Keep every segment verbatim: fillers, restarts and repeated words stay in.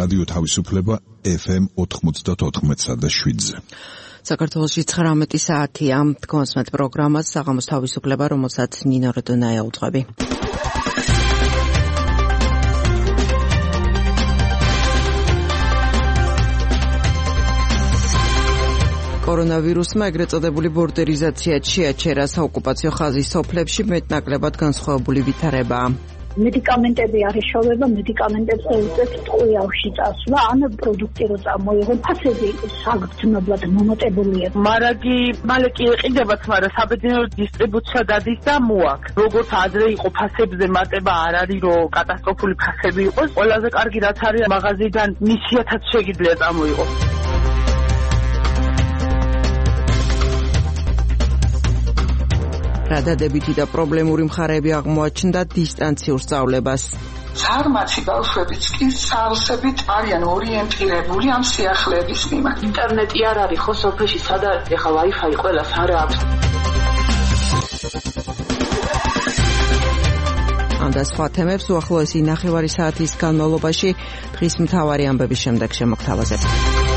რადიო თავისუფლება ეფ ემ ოთხმოცდაოთხ და შვიდზე. საქართველოში ცხრამეტი საათია. თქვენსმეთ პროგრამას საღამოს თავისუფლება, რომელსაც ნინო როდონაია უძღვები. კორონავირუსმა ეგრეთ წოდებული ბორდერიზაცია შეაჩერა საოკუპაციო ხაზის სოფლებში მეტნაკლებად განსხვავებული ვითარებაა. მედიკამენტები არ ეშოვება, მედიკამენტებზე უწევთ ტყუილში წასვლა, ან პროდუქტი რო წარმოიღო, ფასები საგრძნობლად მომატებულია. მარაგი მალე კი ეყიდებათ, მაგრამ საბედნიერო დისტრიბუცია დადის და მოაქვს. როგორც ადრე იყო ფასებზე მატება, არ არის რომ კატასტროფული ფასები იყოს. ყველაზე კარგი რაც არის, მაღაზიიდან მისიათაც შეგიძლია წამოიღო. რადადებითი და პრობლემური მხარეები აღმოაჩნდა დისტანციურ სწავლებას. ზარმაცი ბავშვებიც კი სწავლებით არიან ორიენტირებული ამ სიახლეების მიმართ. ინტერნეტი არ არის ხო სოფელში, სადა ეხლა Wi-Fi ყველას არ აქვს. ამ და სხვა თემებს უახლოესი ნახევარი საათის განმავლობაში დღის მთავარი ამბების შემდეგ შემოგთავაზებთ.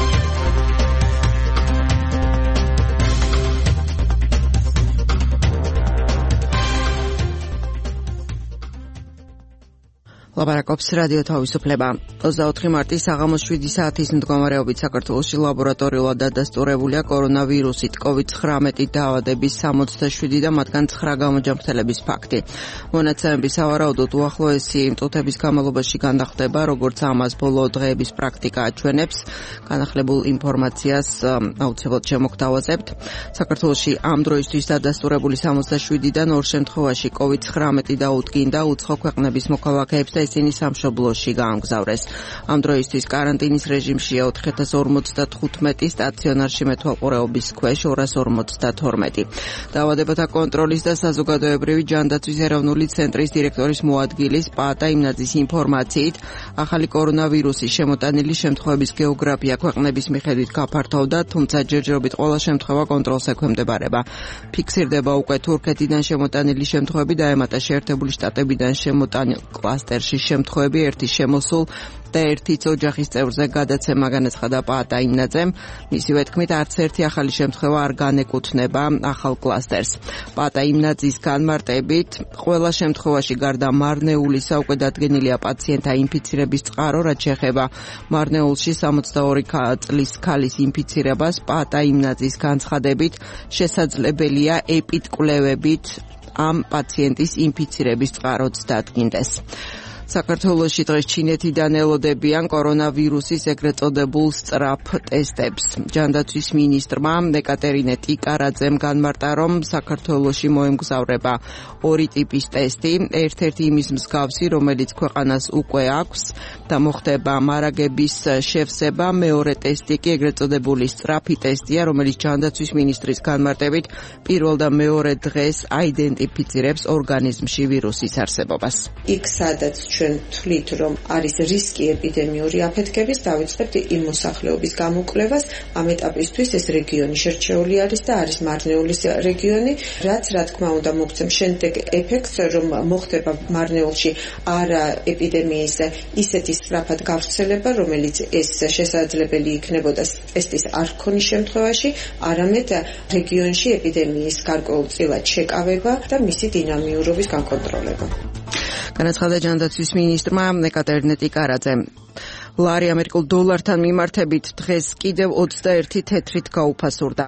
ლაბარაკობს რადიო თავისუფლება. ოცდაოთხი მარტის საღამოს შვიდი საათის მდგომარეობით საქართველოში ლაბორატორიულად დადასტურებულია კორონავირუსით კოვიდ ცხრამეტი დაავადების სამოცდაშვიდი და მათგან ცხრა გამოჯანმრთელების ფაქტი. მონაცემების სავარაუდოდ უახლოესი წუთების განმავლობაში განახდება, როგორც ამას ბოლო დღეების პრაქტიკა აჩვენებს. განახლებულ ინფორმაციას აუცილებლად შემოგთავაზებთ. საქართველოში ამ დროისთვის დადასტურებული სამოცდაშვიდიდან ორ შემთხვევაში კოვიდ ცხრამეტი დაუდგინდა უცხო ქვეყნების მოქალაქეებს და ისინი სამშობლოში გაამგზავრეს. ამ დროისთვის კარანტინის რეჟიმშია ოთხ ათას ორმოცდათხუთმეტი, სტაციონარში მეთვალყურეობის ქვეშ ორას ორმოცდათორმეტი. დაავადებათა კონტროლის და საზოგადოებრივი ჯანდაცვის ეროვნული ცენტრის დირექტორის მოადგილის პაატა იმნაძის ინფორმაციით, ახალი კორონავირუსის შემოტანილი შემთხვევების გეოგრაფია ქვეყნების მიხედვით გაფართოვდა, თუმცა ჯერჯერობით ყველა შემთხვევა კონტროლს ექვემდებარება. ფიქსირდება უკვე თურქეთიდან შემოტანილი შემთხვევები და ემატა შეერთებული შტატებიდან შემოტანილ კლასტერში შემთხვევები ერთის შემოსულ და ერთის ოჯახის წევრზე გადაცემა განაცხადა პაატა იმნაძემ. მისივე თქმით, არც ერთი ახალი შემთხვევა არ განეკუთვნება ახალ კლასტერს. პაატა იმნაძის განმარტებით, ყველა შემთხვევაში გარდა მარნეულისა უკვე დადგენილია პაციენტთა ინფიცირების წყარო, რაც შეეხება მარნეულში სამოცდაორი წლის ქალის ინფიცირებას. პაატა იმნაძის განცხადებით, შესაძლებელია ეპიდკვლევებით ამ პაციენტის ინფიცირების წყაროც დადგინდეს. საქართველოში დღეს ჩინეთიდან ელოდებიან კორონავირუსის ეგრეთ წოდებულ სწრაფ ტესტებს. ჯანდაცვის მინისტრმა ეკატერინე ტიკარაძემ განმარტა, რომ საქართველოში მოემგზავრება ორი ტიპის ტესტი, ერთ-ერთი იმის მსგავსი, რომელიც ქვეყანას უკვე აქვს და მოხდება მარაგების შევსება, მეორე ტესტი კი ეგრეთ წოდებული სწრაფი ტესტია, რომელიც ჯანდაცვის მინისტრის განმარტებით პირველ და მეორე დღეს აიდენტიფიცირებს ორგანიზმში ვირუსის არსებობას. იქ სადაც ჩვენ თვლით, რომ არის რისკი ეპიდემიური აფეთქების, დავიწყებთ იმ მოსახლეობის გამოკვლევას. ამ ეტაპისთვის ეს რეგიონი შერჩეული არის და არის მარნეულის რეგიონი, რაც რა თქმა უნდა მოგცემ შემდეგ ეფექტს, რომ მოხდება მარნეულში არა ეპიდემიის ისეთი სწრაფად გავრცელება, რომელიც ეს შესაძლებელი იქნებოდა ტესტის არ ქონის შემთხვევაში, არამედ რეგიონში ეპიდემიის გარკვეულწილად შეკავება და მისი დინამიურობის განკონტროლება. განაცხადა ჯანდაცვის მინისტრმა ეკატერინე ტიკარაძემ. ლარი ამერიკულ დოლართან მიმართებით დღეს კიდევ ოცდაერთი თეთრით გაუფასურდა.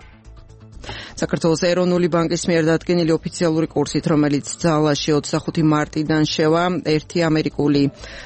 საქართველოს ეროვნული ბანკის მიერ დადგენილი ოფიციალური კურსით, რომელიც ძალაში ოცდახუთი მარტიდან შევა, ერთი ამერიკული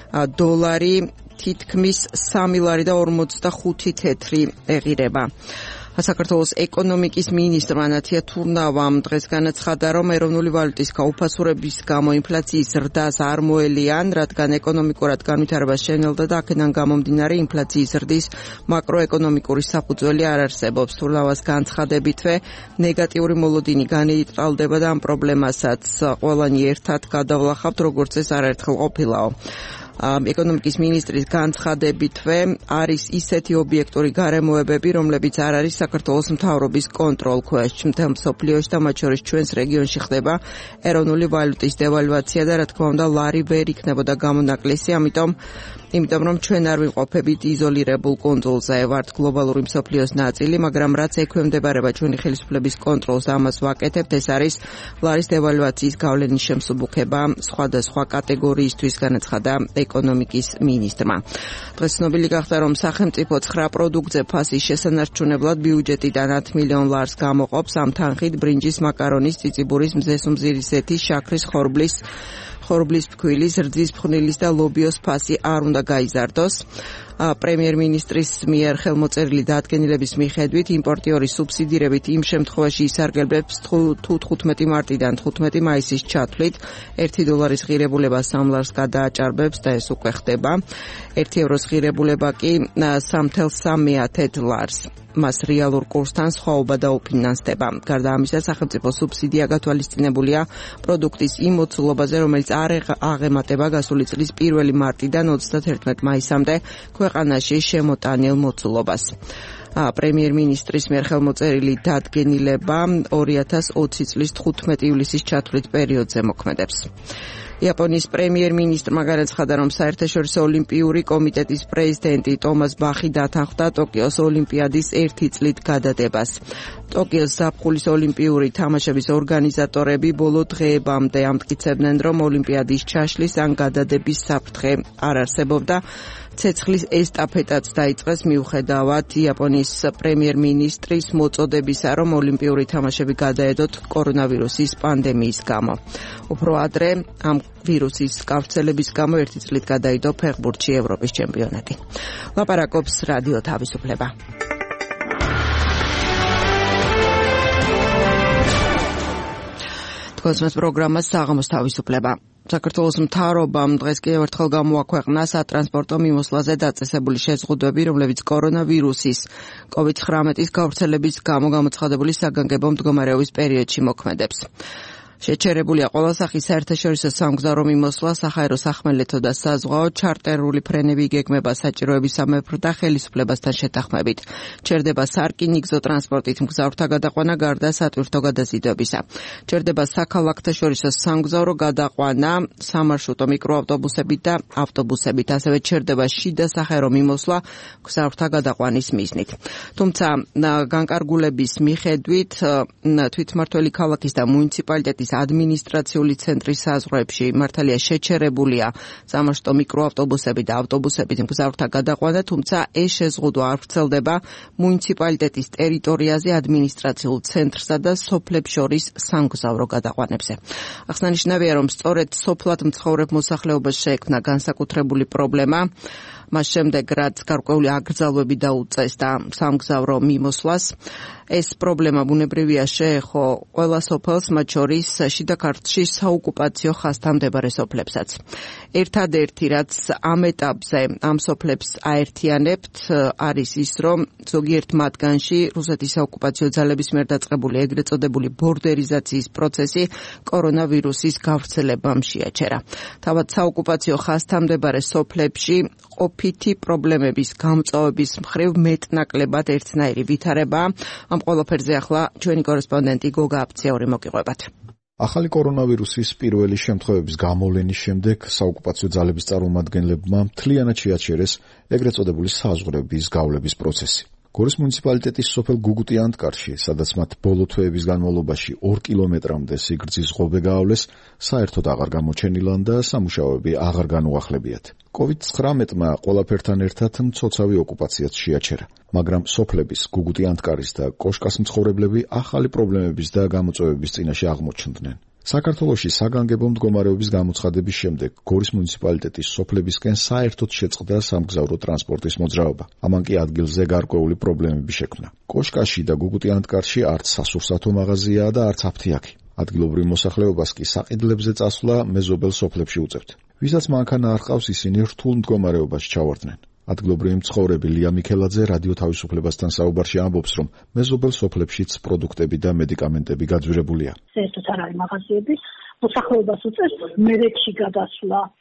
დოლარი თითქმის სამი ლარი და ორმოცდახუთი თეთრი ეღირება. საქართველოს ეკონომიკის მინისტრმა ნათია თურნავამ დღეს განაცხადა, რომ ეროვნული ვალუტის გაუფასურების გამო ინფლაციის ზრდას არ მოელიან, რადგან ეკონომიკურად განვითარება შენელდა და აქედან გამომდინარე ინფლაციის ზრდის მაკროეკონომიკური საფუძველი არ არსებობს. თურნავას განცხადებითვე ნეგატიური მოლოდინი განეიტრალდება და ამ პრობლემასაც ყველანი ერთად გადავლახავთ, როგორც ეს არაერთხელ ყოფილაო. ეკონომიკის მინისტრის განცხადებითვე არის ისეთი ობიექტური გარემოებები, რომლებიც არ არის საქართველოს მთავრობის კონტროლ ქვეშ. მთელ მსოფლიოში და მათ შორის ჩვენს რეგიონში ხდება ეროვნული ვალუტის დევალვაცია და რა თქმა უნდა ლარი ვერ იქნებოდა გამონაკლისი, ამიტომ იმიტომ რომ ჩვენ არ ვიმყოფებით იზოლირებულ კუნძულზე, ვართ გლობალური მსოფლიოს ნაწილი, მაგრამ რაც ექვემდებარება ჩვენი ხელისუფლების კონტროლს, ამას ვაკეთებთ, ეს არის ლარის დევალვაციის გავლენის შემსუბუქება სხვადასხვა კატეგორიისთვის, განაცხადა ეკონომიკის მინისტრმა. დღეს ცნობილი გახდა, რომ სახელმწიფო ცხრა პროდუქტზე ფასის შესანარჩუნებლად ბიუჯეტიდან ათ მილიონ ლარს გამოყოფს, ამ თანხით ბრინჯის, მაკარონის, წიწიბურის, მზესუმზირისეთის, შაქრის, ხორბლის, ხორბლის ფქვილის, რძის ფხვნილის და ლობიოს ფასი არ უნდა გაიზარდოს. პრემიერ-მინისტრის მიერ ხელმოწერილი დადგენილების მიხედვით იმპორტიორის სუბსიდირებით იმ შემთხვევაში ისარგებლებს თუ თხუთმეტი მარტიდან თხუთმეტი მაისის ჩათვლით ერთი დოლარის ღირებულება სამ ლარს გადააჭარბებს და ეს უკვე ხდება. ერთი ევროს ღირებულება კი სამ ათას სამეათე ლარს. მას რეალურ კურსთან სხვაობა დაუფინანსდება. გარდა ამისა, სახელმწიფო სუბსიდია გათვალისწინებულია პროდუქტის იმ მოცულობაზე, რომელიც არ აღემატება გასული წლის პირველი მარტიდან ოცდათერთმეტი მაისამდე ქვეყანაში შემოტანილ მოცულობას. პრემიერ-მინისტრის მიერ ხელმოწერილი დადგენილება ორი ათას ოცი წლის თხუთმეტი ივლისის ჩათვლით პერიოდზე მოქმედებს. იაპონიის პრემიერ-მინისტრმა განაცხადა, რომ საერთაშორისო ოლიმპიური კომიტეტის პრეზიდენტი ტომას ბახი დათანხმდა ტოკიოს ოლიმპიადის ერთი წლით გადადებას. ტოკიოს ზაფხულის ოლიმპიური თამაშების ორგანიზატორები ბოლო დღეებამდე ამტკიცებდნენ, რომ ოლიმპიადის ჩაშლის ან გადადების საფრთხე არ არსებობდა. ცეცხლის ესტაფეტაც დაიწყეს მიუხედავად იაპონიის პრემიერ-მინისტრის მოწოდებისა, რომ ოლიმპიური თამაშები გადაედოთ კორონავირუსის პანდემიის გამო. უფრო ადრე ამ ვირუსის გავრცელების გამო ერთი წლით გადაიდო ფეხბურთში ევროპის ჩემპიონატი. ლაპარაკობს რადიო თავისუფლება. თქვენს პროგრამას საღამოს თავისუფლება. საქართველოს მთავრობამ დღეს კიდევ ერთხელ გამოაქვეყნა სატრანსპორტო მიმოსვლაზე დაწესებული შეზღუდვები, რომლებიც კორონავირუსის კოვიდ ცხრამეტის გავრცელების გამო გამოცხადებული საგანგებო მდგომარეობის პერიოდში მოქმედებს. შეჩერებულია ყველა სახის საერთაშორისო სამგზავრო მიმოსვლა, საჰაერო, სახმელეთო და საზღვაო, ჩარტერული ფრენები იგეგმება საჭიროების სამეფრო და ხელისუფლებასთან შეთანხმებით. ჩერდება სარკინიგზო ტრანსპორტით მგზავრთა გადაყვანა გარდა სატვირთო გადაზიდვებისა. ჩერდება საქალაქთაშორისო სამგზავრო გადაყვანა სამარშრუტო მიკროავტობუსებით და ავტობუსებით, ასევე ჩერდება შიდა საჰაერო მიმოსვლა მგზავრთა გადაყვანის მიზნით. თუმცა განკარგულების მიხედვით თვითმმართველი ქალაქის და მუნიციპალიტეტის ადმინისტრაციული ცენტრის საზღვრებში მართალია შეჩერებულია სამარშრუტო მიკროავტობუსები და ავტობუსებით მგზავრთა გადაყვანა, თუმცა ეს შეზღუდვა არ ვრცელდება მუნიციპალიტეტის ტერიტორიაზე ადმინისტრაციულ ცენტრსა და სოფლებს შორის სამგზავრო გადაყვანებზე. აღსანიშნავია, რომ სწორედ სოფლად მცხოვრებ მოსახლეობას შეექმნა განსაკუთრებული პრობლემა. მას შემდეგ, რაც გარკვეული აკრძალვები დაუწეს და სამგზავრო მიმოსვლას, ეს პრობლემა ბუნებრივია შეეხო ყველა სოფელს, მათ შორის შიდა ქართლში საოკუპაციო ხაზთან მდებარე სოფლებსაც. ერთადერთი, რაც ამ ეტაპზე ამ სოფლებს აერთიანებთ, არის ის, რომ ზოგიერთ მათგანში რუსეთის საოკუპაციო ძალების მიერ დაწყებული ეგრეთ წოდებული ბორდერიზაციის პროცესი კორონავირუსის გავრცელებამ შეაჩერა. თავად საოკუპაციო ხაზთან მდებარე სოფლებში ყოფითი პრობლემების გამწვავების მხრივ მეტნაკლებად ერთნაირი ვითარებაა. ამ ყველაფერზე ახლა ჩვენი კორესპონდენტი გოგა აფციური მოგიყვებათ. ახალი კორონავირუსის პირველი შემთხვევების გამოვლენის შემდეგ საოკუპაციო ძალების წარმომადგენლებმა მთლიანად შეაჩერეს ეგრეთ წოდებული საზღვრების გავლების პროცესი. გორის მუნიციპალიტეტის სოფელ გუგუტი-ანტკარში, სადაც მათ ბოლო თვეების განმავლობაში ორ კილომეტრამდე სიგრძის ღობე გაავლეს, საერთოდ აღარ გამოჩენილან და სამუშაოები აღარ განუახლებიათ. კოვიდ ცხრამეტმა ყველაფერთან ერთად მცოცავი ოკუპაციაც შეაჩერა, მაგრამ სოფლების გუგუტი-ანტკარის და კოშკას მცხოვრებლები ახალი პრობლემების და გამოწვევების წინაშე აღმოჩნდნენ. საქართველოში საგანგებო მდგომარეობის გამოცხადების შემდეგ გორის მუნიციპალიტეტის სოფლებისკენ საერთოდ შეწყდა სამგზავრო ტრანსპორტის მოძრაობა. ამან კი ადგილზე გარკვეული პრობლემები შექმნა. კოშკაში და გუგუტი-ანტკარში არც სასურსათო მაღაზიაა და არც აფთიაქი. ადგილობრივ მოსახლეობას კი საყიდლებზე წასვლა მეზობელ სოფლებში უწევთ. ვისაც მანქანა არ ყავს, ისინი რთულ მდგომარეობაში ჩავარდნენ. ადგილობრივი მცხოვრები ლია მიქელაძე რადიო თავისუფლებასთან საუბარში ამბობს, რომ მეზობელ სოფლებშიც პროდუქტები და მედიკამენტები გაძვირებულია. საერთოდ არ არის მაღაზიები, მოსახლეობას უწევს მერეთში გადასვლა,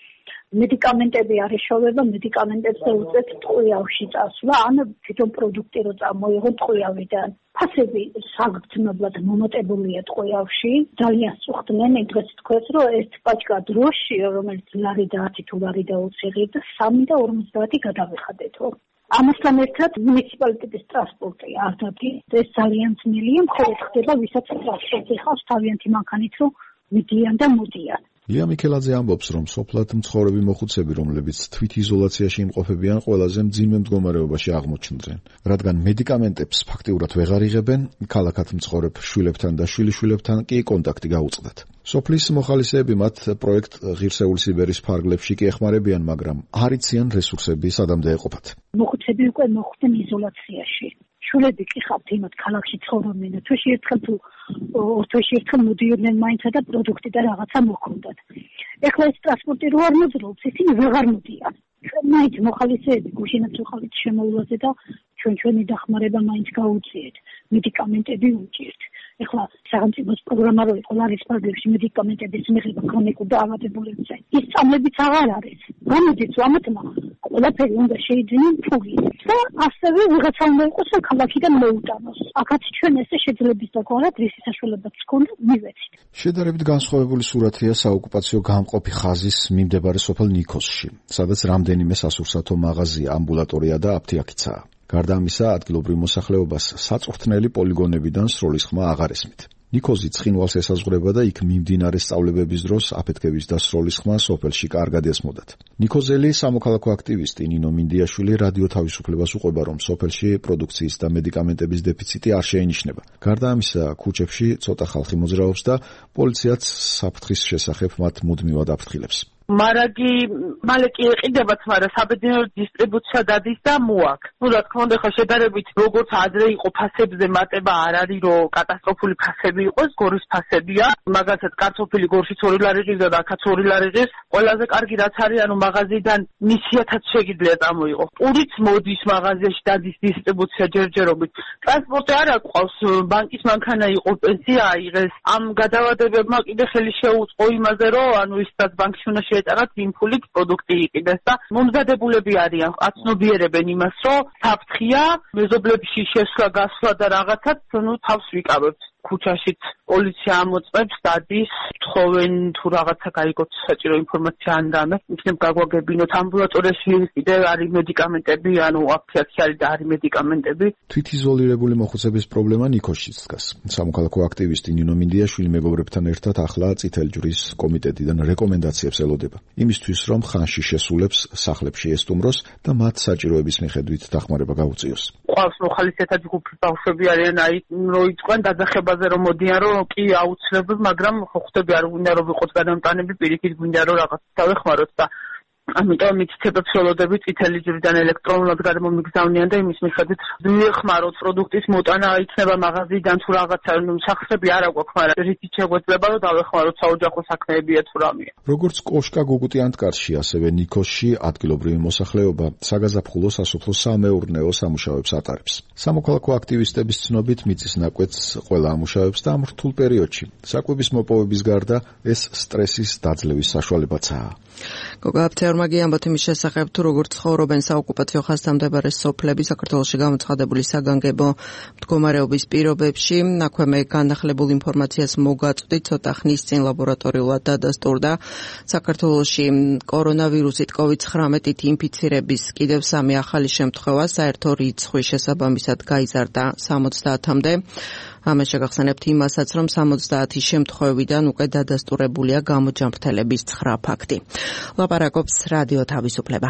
მედიკამენტები არ ეშოვება, მედიკამენტებზე უწევთ ტყვიავში წასვლა, ან თვითონ პროდუქტი რო წამოიღო ტყვიავიდან. ფასები საგრძნობლად მომატებულია ტყვიავში, ძალიან სუხდნენ, დღეს თქვეს, რომ ერთ პაჭკა დროში, რომელიც ლარი და ათი თუ ლარი და ოცი ღირდა, სამი და ორმოცდაათი გადავიხადეთო. ამასთან ერთად მუნიციპალიტეტის ტრანსპორტი არ დადგეს, ეს ძალიან ძნელია, მხოლოდ ხდება ვისაც ტრანსპორტი ხავს თავიანთი მანქანით, რომ მიდიან და მოდიან. ლია მიქელაძე ამბობს, რომ სოფლად მცხოვრები მოხუცები, რომლებიც თვითიზოლაციაში იმყოფებიან, ყველაზე მძიმე მდგომარეობაში აღმოჩნდნენ, რადგან მედიკამენტებს ფაქტიურად ვეღარ იღებენ, ქალაქად მცხოვრებ შვილებთან და შვილიშვილებთან კი კონტაქტი გაუწყდათ. სოფლის მოხალისეები მათ პროექტ ღირსეული სიბერის ფარგლებში კი ეხმარებიან, მაგრამ არ იციან რესურსები სადამდე ეყოფათ. მოხუცები უკვე მოხვდნენ იზოლაციაში. შულები კი ხართ იმათ ქალაქში ცხოვრობდნენ, თვეში ერთხელ თუ ორ თვეში ერთხელ მოდიოდნენ მაინცა და პროდუქტი და რაღაცა მოქონდათ. ეხლა ეს ტრანსპორტი რო არ მოძრაობს, ისინი ვეღარ მოდიან. მაინც მოხალისეები გუშინაც უხალით შემოვლაზე და ჩვენ ჩვენი დახმარება მაინც გაუწიეთ. მედიკამენტები უჭირთ. ეხლა სახელმწიფოს პროგრამა რო იყო ლარის ფარგლებში მედიკამენტების მიღება ქრონიკულ დაავადებულებზე. ის წამლებიც აღარ არის. გამოდის ამათმა ყველაფერი უნდა შეიძინონ ფული და ასევე ვიღაცა უნდა იყოს რომ ქალაქიდან მოუტანოს. აქაც ჩვენ ესე შეძლების დაგვარად რისი საშუალებაც ჰქონდა მივეცით. შედარებით განსხვავებული სურათია საოკუპაციო გამყოფი ხაზის მიმდებარე სოფელ ნიქოზში, სადაც რამდენიმე სასურსათო მაღაზია, ამბულატორია და აფთიაქიცაა. გარდა ამისა, ადგილობრივ მოსახლეობას საწვრთნელი პოლიგონებიდან სროლის ხმა აღარ ესმით. ნიქოზი ცხინვალს ესაზღვრება და იქ მიმდინარე სწავლებების დროს აფეთქების და სროლის ხმა სოფელში კარგად ესმოდათ. ნიქოზელი სამოქალაქო აქტივისტი ნინო მინდიაშვილი რადიო თავისუფლებას უყვება, რომ სოფელში პროდუქციის და მედიკამენტების დეფიციტი არ შეინიშნება. გარდა ამისა, ქუჩებში ცოტა ხალხი მოძრაობს და პოლიციაც საფრთხის შესახებ მათ მუდმივად აფრთხილებს. მარაგი მალე კი ეყიდებათ, მაგრამ საბედნიერო დისტრიბუცია დადის და მოაქვს. ნუ რა თქმა უნდა, ხა შედარებით როგორც ადრე იყო ფასებზე მატება არ არის, რომ კატასტროფული ფასები იყოს, გორის ფასებია. მაგალითად, კარტოფილი გორში ორი ლარი ღირდა და აქაც ორი ლარი ღირს. ყველაზე კარგი რაც არის, ანუ მაღაზიიდან მისიათაც შეგიძლია წამოიღო. პურიც მოდის მაღაზიაში დადის დისტრიბუცია ჯერჯერობით. ტრანსპორტი არ აყვავს, ბანკის მანქანა იყო, პენსია აიღეს. ამ გადავადებებმა კიდე ხელი შეუწყო იმაზე, რომ ანუ ისაც ბანკში უნდა შეეწარათ იმ ფულით პროდუქტი იყიდეს და მომზადებულები არიან, აცნობიერებენ იმას, რომ საფრთხია, მეზობლებში შესვლა, გასვლა და რაღაცაც, ნუ თავს ვიკავებთ. ქუჩაშიც პოლიცია ამოწმებს, დადის, თხოვენ თუ რაღაცა გაიგოთ საჭირო ინფორმაცია ან რამე, იქნებ გაგვაგებინოთ ამბულატორიაში კიდე არის მედიკამენტები, ანუ აფთიაქი არის და არის მედიკამენტები. თვითიზოლირებული მოხუცების პრობლემა ნიქოზშიც დგას. სამოქალაქო აქტივისტი ნინო მინდიაშვილი მეგობრებთან ერთად ახლა წითელი ჯვრის კომიტეტიდან რეკომენდაციებს ელოდება. იმისთვის, რომ ხანში შესულებს სახლებში ესტუმროს და მათ საჭიროების მიხედვით დახმარება გაუწიოს. ყავს მოხალისეთა ჯგუფი ბავშვები არიან, აი როიწყენ დაძახება რომ მოდიან, რომ კი აუცილებლად, მაგრამ ხო ხვდები არ გვინდა რომ ვიყოთ გადამტანები, პირიქით გვინდა რომ რაღაც დავეხმაროთ და ამიტომ მითითებებს ველოდები წითელი ჯვრიდან ელექტრონულად გადმომიგზავნიან და იმის მიხედვით ვიხმაროთ პროდუქტის მოტანა იქნება მაღაზიიდან თუ რაღაცა სახსრები არ აქვს, მაგრამ რითიც შეგვეძლება რომ დავეხმაროთ საოჯახო საქმეებია თუ რამეა. როგორც კოშკა გუგუტი ანტკარში, ასევე ნიქოზში ადგილობრივი მოსახლეობა საგაზაფხულო სასოფლო სამეურნეო სამუშაოებს ატარებს. სამოქალაქო აქტივისტების ცნობით მიწის ნაკვეთს ყველა ამუშავებს და ამ რთულ პერიოდში საკვების მოპოვების გარდა ეს სტრესის დაძლევის საშუალებაცაა. გოგაფთეორმა გიამბოთ იმის შესახებ, თუ როგორ ცხოვრობენ საოკუპაციო ხაზთან მდებარე სოფლები საქართველოში გამოცხადებული საგანგებო მდგომარეობის პირობებში. აქვე მე განახლებულ ინფორმაციას მოგაწვდი, ცოტა ხნის წინ ლაბორატორიულად დადასტურდა საქართველოში კორონავირუსით კოვიდ ცხრამეტით ინფიცირების კიდევ სამი ახალი შემთხვევა, საერთო რიცხვი შესაბამისად გაიზარდა სამოცდაათამდე. ამას შეგახსენებთ იმასაც, რომ სამოცდაათი შემთხვევიდან უკვე დადასტურებულია გამოჯანმრთელების ცხრა ფაქტი. ლაპარაკობს რადიო თავისუფლება.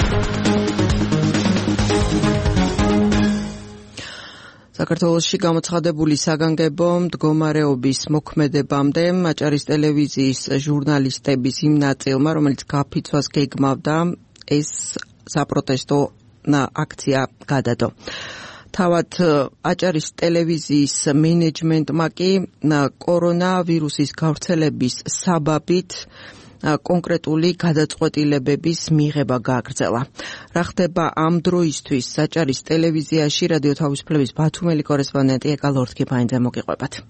საქართველოში გამოცხადებული საგანგებო მდგომარეობის მოქმედებამდე აჭარის ტელევიზიის ჟურნალისტების იმ ნაწილმა, რომელიც გაფიცვას გეგმავდა, ეს საპროტესტო აქცია გადადო. თავად აჭარის ტელევიზიის მენეჯმენტმა კი კორონავირუსის გავრცელების საბაბით კონკრეტული გადაწყვეტილებების მიღება გააგრძელა. რა ხდება ამ დროისთვის აჭარის ტელევიზიაში? რადიო თავისუფლების ბათუმელი კორესპონდენტი ეკა ლორთქიფაინძე მოგიყვებათ.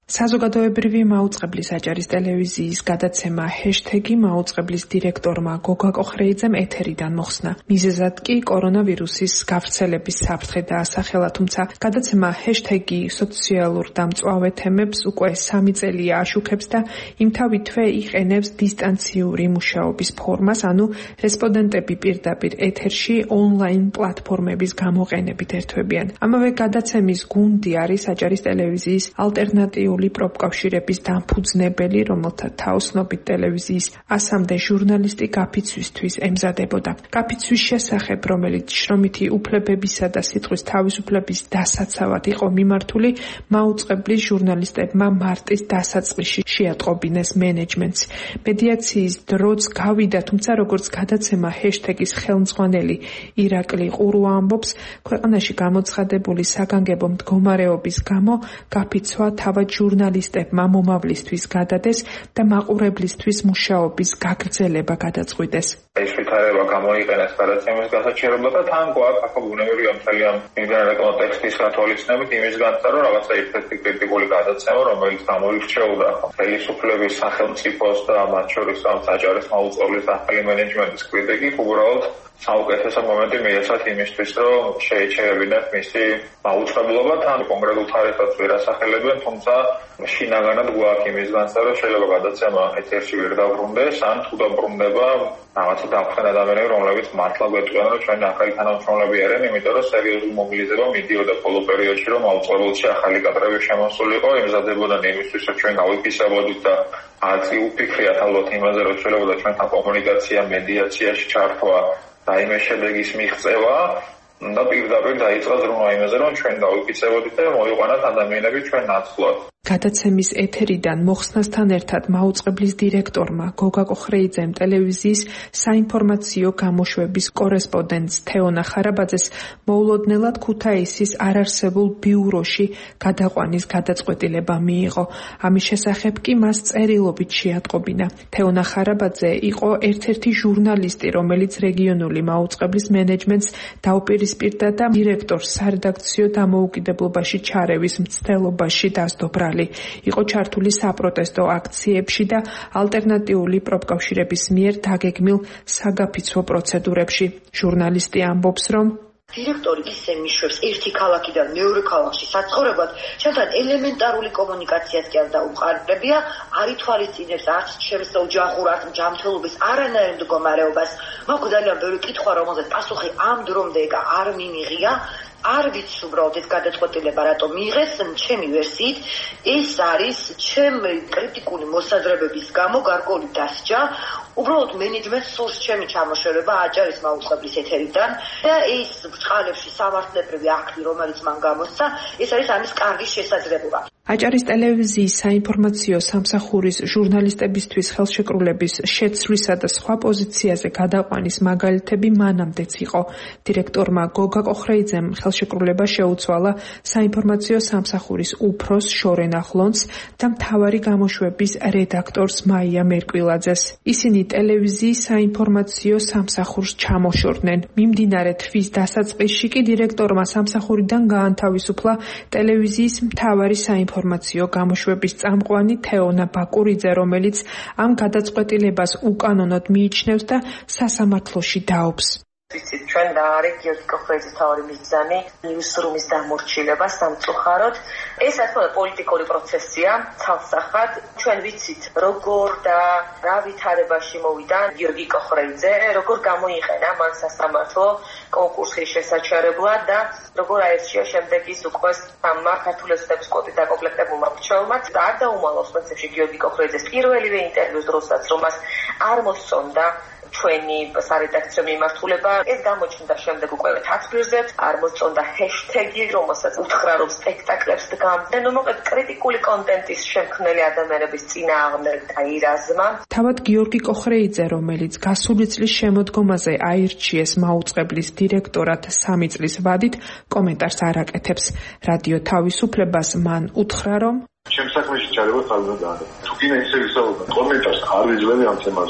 საზოგადოებრივი მაუწყებლის აჭარის ტელევიზიის გადაცემა ჰეშთეგი მაუწყებლის დირექტორმა გოგა კოხრეიძემ ეთერიდან მოხსნა. მიზეზად კი კორონავირუსის გავრცელების საფრთხე დაასახელა, თუმცა გადაცემა ჰეშთეგი სოციალურ და მწვავე თემებს უკვე სამი წელია აშუქებს და იმთავითვე იყენებს დისტანციური მუშაობის ფორმას, ანუ რესპონდენტები პირდაპირ ეთერში ონლაინ პლატფორმების გამოყენებით ერთვებიან. ამავე გადაცემის გუნდი არის აჭარის ტელევიზიის ალტერნატიული პროფკავშირების დამფუძნებელი, რომელთა თაოსნობით ტელევიზიის ასამდე ჟურნალისტი გაფიცვისთვის ემზადებოდა. გაფიცვის შესახებ, რომელიც შრომითი უფლებებისა და სიტყვის თავისუფლების დასაცავად იყო მიმართული, მაუწყებლის ჟურნალისტებმა მარტის დასაწყისში შეატყობინეს მენეჯმენტს. მედიაციის დროც გავიდა, თუმცა როგორც გადაცემა ჰეშთეგის ხელმძღვანელი ირაკლი ყურუა ამბობს, ქვეყანაში გამოცხადებული საგანგებო მდგომარეობის გამო გაფიცვა თავად ჟურნალისტებმა მომავლისთვის გადადეს და მაყურებლისთვის მუშაობის გაგრძელება გადაწყვიტეს. ეს ვითარება გამოიყენეს გადაცემის გასაჩერებლად და თან გვაქვს ახლა ბუნებრივია მთელი ამ მიმდინარე კონტექსტის გათვალისწინებით იმის განცდა, რომ რაღაცა ერთ-ერთი კრიტიკული გადაცემა, რომელიც გამოირჩეოდა ხელისუფლების სახელმწიფოს და მათ შორის ამ აჭარის მაუწყებლის ახალი მენეჯმენტის კრიტიკით, უბრალოდ საუკეთესო მომენტი მიეცათ იმისთვის, რომ შეეჩერებინათ მისი მაუწყებლობა, თან კონკრეტულ თარიღებს ვერ ასახელებენ, თუმცა შინაგანად გვაქვს იმის განცდა, რომ შეიძლება გადაცემა ეთერში ვერ დაბრუნდეს, ან თუ დაბრუნდება რაღაცა დაგვხენ ადამიანები, რომლებიც მართლა გვეტყვიან, რომ ჩვენი ახალი თანამშრომლები არიან, იმიტომ რომ სერიოზული მობილიზება მიდიოდა ბოლო პერიოდში, რომ მაუწყებელში ახალი კადრები შემოსულიყო, იმზადებოდნენ იმისთვის, რომ ჩვენ გავიფიცებოდით და არც უფიქრიათ ალბათ იმაზე, რომ შეიძლება ჩვენთან კომუნიკაცია, მედიაციაში ჩართვა და იმის შედეგის მიღწევა და პირდაპირ დაიწყო ზრუნვა იმაზე, რომ ჩვენ გავიფიცებოდით და მოიყვანათ ადამიანები ჩვენ ნაცვლად. გადაცემის ეთერიდან მოხსნასთან ერთად მაუწყებლის დირექტორმა გოგა კოხრეიძემ ტელევიზიის საინფორმაციო გამოშვების კორესპონდენტს თეონა ხარაბაძეს მოულოდნელად ქუთაისის არარსებულ ბიუროში გადაყვანის გადაწყვეტილება მიიღო. ამის შესახებ კი მას წერილობით შეატყობინა. თეონა ხარაბაძე იყო ერთ-ერთი ჟურნალისტი, რომელიც რეგიონული მაუწყებლის მენეჯმენტს დაუპირისპირდა და დირექტორს სარედაქციო დამოუკიდებლობაში ჩარევის მცდელობაში დასდობრა. იყო ჩართული საპროტესტო აქციებში და ალტერნატიული პროფკავშირების მიერ დაგეგმილ საგაფიცვო პროცედურებში. ჟურნალისტი ამბობს, რომ დირექტორი ისე მიშვებს ერთი ქალაქიდან მეორე ქალაქში საცხოვრებლად, ჩვენთან ელემენტარული კომუნიკაციას კი არ დაუყარებია, არ ითვალისწინებს არც ჩემს ოჯახურ, არც ჯანმრთელობის არანაირ მდგომარეობას. მაქვს ძალიან ბევრი კითხვა, რომელზეც პასუხი ამ დრომდე არ მიმიღია. არ ვიცი უბრალოდ ეს გადაწყვეტილება რატომ მიიღეს, ჩემი ვერსიით ეს არის ჩემი კრიტიკული მოსაზრებების გამო გარკვეული დასჯა, უბრალოდ მენეჯმენტს სურს ჩემი ჩამოშორება აჭარის მაუწყებლის ეთერიდან და ეს ბრწყალებში სამართლებრივი აქტი, რომელიც მან გამოსცა, ეს არის ამის კარგი შესაძლებლობა. აჭარის ტელევიზიის საინფორმაციო სამსახურის ჟურნალისტებისთვის ხელშეკრულების შეცვლისა და სხვა პოზიციაზე გადაყვანის მაგალითები მანამდეც იყო. დირექტორმა გოგა კოხრეიძემ ხელშეკრულება შეუცვალა საინფორმაციო სამსახურის უფროს შორენ ახლონს და მთავარი გამოშვების რედაქტორს მაია მერკვილაძეს. ისინი ტელევიზიის საინფორმაციო სამსახურს ჩამოშორდნენ. მიმდინარე თვის დასაწყისში კი დირექტორმა სამსახურიდან გაანთავისუფლა ტელევიზიის მთავარი საინფორმაციო ინფორმაციო გამოშვების წამყვანი თეონა ბაკურიძე, რომელიც ამ გადაწყვეტილებას უკანონოდ მიიჩნევს და სასამართლოში დაობს. ვიცით, ჩვენ და არის გიორგი კოხრეიძის თავარი მიზანი ნიუსრუმის დამორჩილება სამწუხაროდ. ეს რა თქმა უნდა პოლიტიკური პროცესია, ცალსახად. ჩვენ ვიცით, როგორ და რა ვითარებაში მოვიდა გიორგი კოხრეიძე, როგორ გამოიყენა მან სასამართლო კონკურსის შესაჩერებლად და როგორ აირჩია შემდეგ ის უკვე სამმა ქართულენების კოდით დაკომპლექტებულმა მრჩეველმა და არ დაუმალავს პრინციპში გიორგი კოხრეიძეს პირველივე ინტერვიუს დროსაც, რომ მას არ მოსწონდა ჩვენი სარედაქციო მიმართულება. ეს გამოჩნდა შემდეგ უკვე თათბირზე, არ მოსწონდა ჰეშთეგი, რომელსაც უთხრა რომ სპექტაკლებს დგამდნენ. ნუ მოკლედ კრიტიკული კონტენტის შემქმნელი ადამიანების წინააღმდეგ დაირაზმა. თავად გიორგი კოხრეიძე, რომელიც გასული წლის შემოდგომაზე აირჩიეს მაუწყებლის დირექტორად სამი წლის ვადით, კომენტარს არ აკეთებს. რადიო თავისუფლებას მან უთხრა, რომ ჩემს საქმეში ჩარევა ხალხი და თუ კიდე ისე ვისაუბრებ, კომენტარს არ ვიძლევი ამ თემაზე.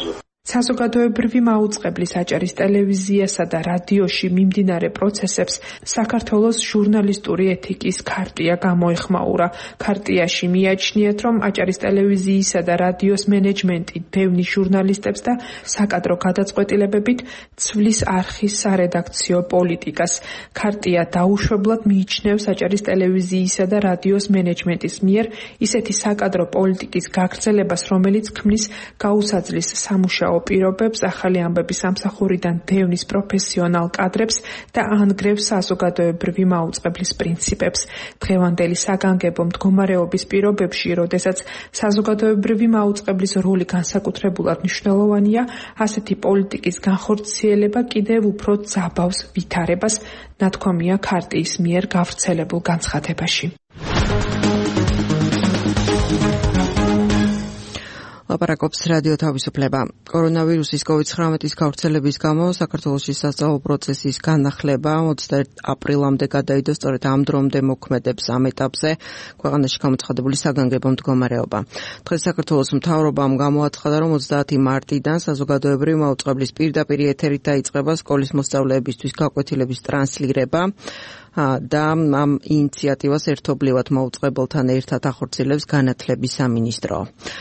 საზოგადოებრივი მაუწყებლის აჭარის ტელევიზიასა და რადიოში მიმდინარე პროცესებს საქართველოს ჟურნალისტური ეთიკის ქარტია გამოეხმაურა. ქარტიაში მიაჩნიათ, რომ აჭარის ტელევიზიისა და რადიოს მენეჯმენტი დევნის ჟურნალისტებს და საკადრო გადაწყვეტილებებით ცვლის არხის სარედაქციო პოლიტიკას. ქარტია დაუშვებლად მიიჩნევს აჭარის ტელევიზიისა და რადიოს მენეჯმენტის მიერ ისეთი საკადრო პოლიტიკის გაგრძელებას, რომელიც ქმნის გაუსაძლის სამუშაო პირობებს, ახალი ამბების ამსახურიდან დევნის პროფესიონალ კადრებს და ანგრევს საზოგადოებრივი მაუწყებლის პრინციპებს. დღევანდელი საგანგებო მდგომარეობის პირობებში, როდესაც საზოგადოებრივი მაუწყებლის როლი განსაკუთრებულად მნიშვნელოვანია, ასეთი პოლიტიკის განხორციელება კიდევ უფრო ძაბავს ვითარებას, ნათქვამია ქარტიის მიერ გავრცელებულ განცხადებაში. ლაპარაკობს რადიო თავისუფლება. კორონავირუსის კოვიდ ცხრამეტის გავრცელების გამო საქართველოში სასწავლო პროცესის განახლება ოცდაერთი აპრილამდე გადაიდო, სწორედ ამ დრომდე მოქმედებს ამ ეტაპზე ქვეყანაში გამოცხადებული საგანგებო მდგომარეობა. დღეს საქართველოს მთავრობამ გამოაცხადა, რომ ოცდაათი მარტიდან საზოგადოებრივი მაუწყებლის პირდაპირ ეთერით დაიწყება სკოლის მოსწავლეებისთვის გაკვეთილების ტრანსლირება და ამ ინიციატივას ერთობლივად მაუწყებელთან ერთად ახორციელებს განათლების სამინისტრო.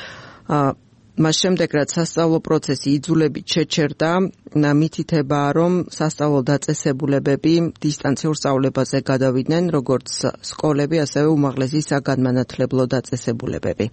მას შემდეგ, რაც სასწავლო პროცესი იძულებით შეჩერდა, მითითებაა, რომ სასწავლო დაწესებულებები დისტანციურ სწავლებაზე გადავიდნენ, როგორც სკოლები, ასევე უმაღლესი საგანმანათლებლო დაწესებულებები.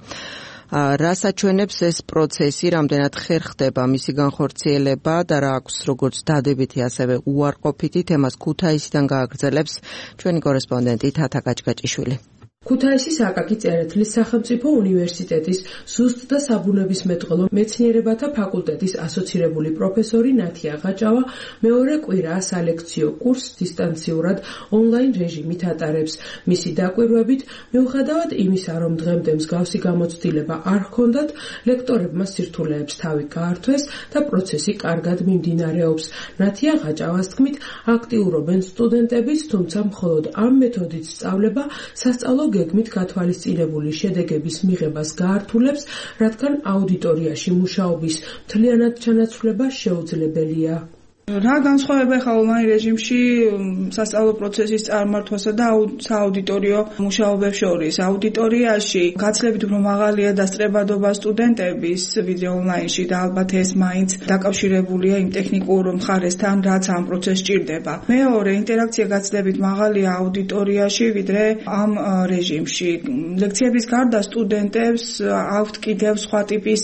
რას აჩვენებს ეს პროცესი, რამდენად ხერხდება მისი განხორციელება და რა აქვს როგორც დადებითი, ასევე უარყოფითი თემას ქუთაისიდან გააგრძელებს ჩვენი კორესპონდენტი თათა გაჭგაჭიშვილი. ქუთაისის აკაკი წერეთლის სახელმწიფო უნივერსიტეტის ზუსტ და საბუნებისმეტყველო მეცნიერებათა ფაკულტეტის ასოცირებული პროფესორი ნათია ღაჭავა მეორე კვირაა სალექციო კურსს დისტანციურად ონლაინ რეჟიმით ატარებს. მისი დაკვირვებით, მიუხედავად იმისა, რომ დღემდე მსგავსი გამოცდილება არ ჰქონდათ, ლექტორებმა სირთულეებს თავი გაართვეს და პროცესი კარგად მიმდინარეობს. ნათია ღაჭავას თქმით, აქტიურობენ სტუდენტებიც, თუმცა მხოლოდ ამ მეთოდით სწავლება სასწავლო გეგმით გათვალისწინებული შედეგების მიღებას გაართულებს, რადგან აუდიტორიაში მუშაობის მთლიანად ჩანაცვლება შეუძლებელია. რა განსხვავება ხა ონლაინ რეჟიმში სასწავლო პროცესის წარმართვასა და სააუდიტორიო მუშაობებს შორის? აუდიტორიაში გაცილებით უფრო მაღალია დასწრებადობა სტუდენტების, ვიდრე ონლაინში და ალბათ ეს მაინც დაკავშირებულია იმ ტექნიკურ მხარესთან, რაც ამ პროცესს ჭირდება. მეორე, ინტერაქცია გაცილებით მაღალია აუდიტორიაში, ვიდრე ამ რეჟიმში. ლექციების გარდა სტუდენტებს აქვთ კიდევ სხვა ტიპის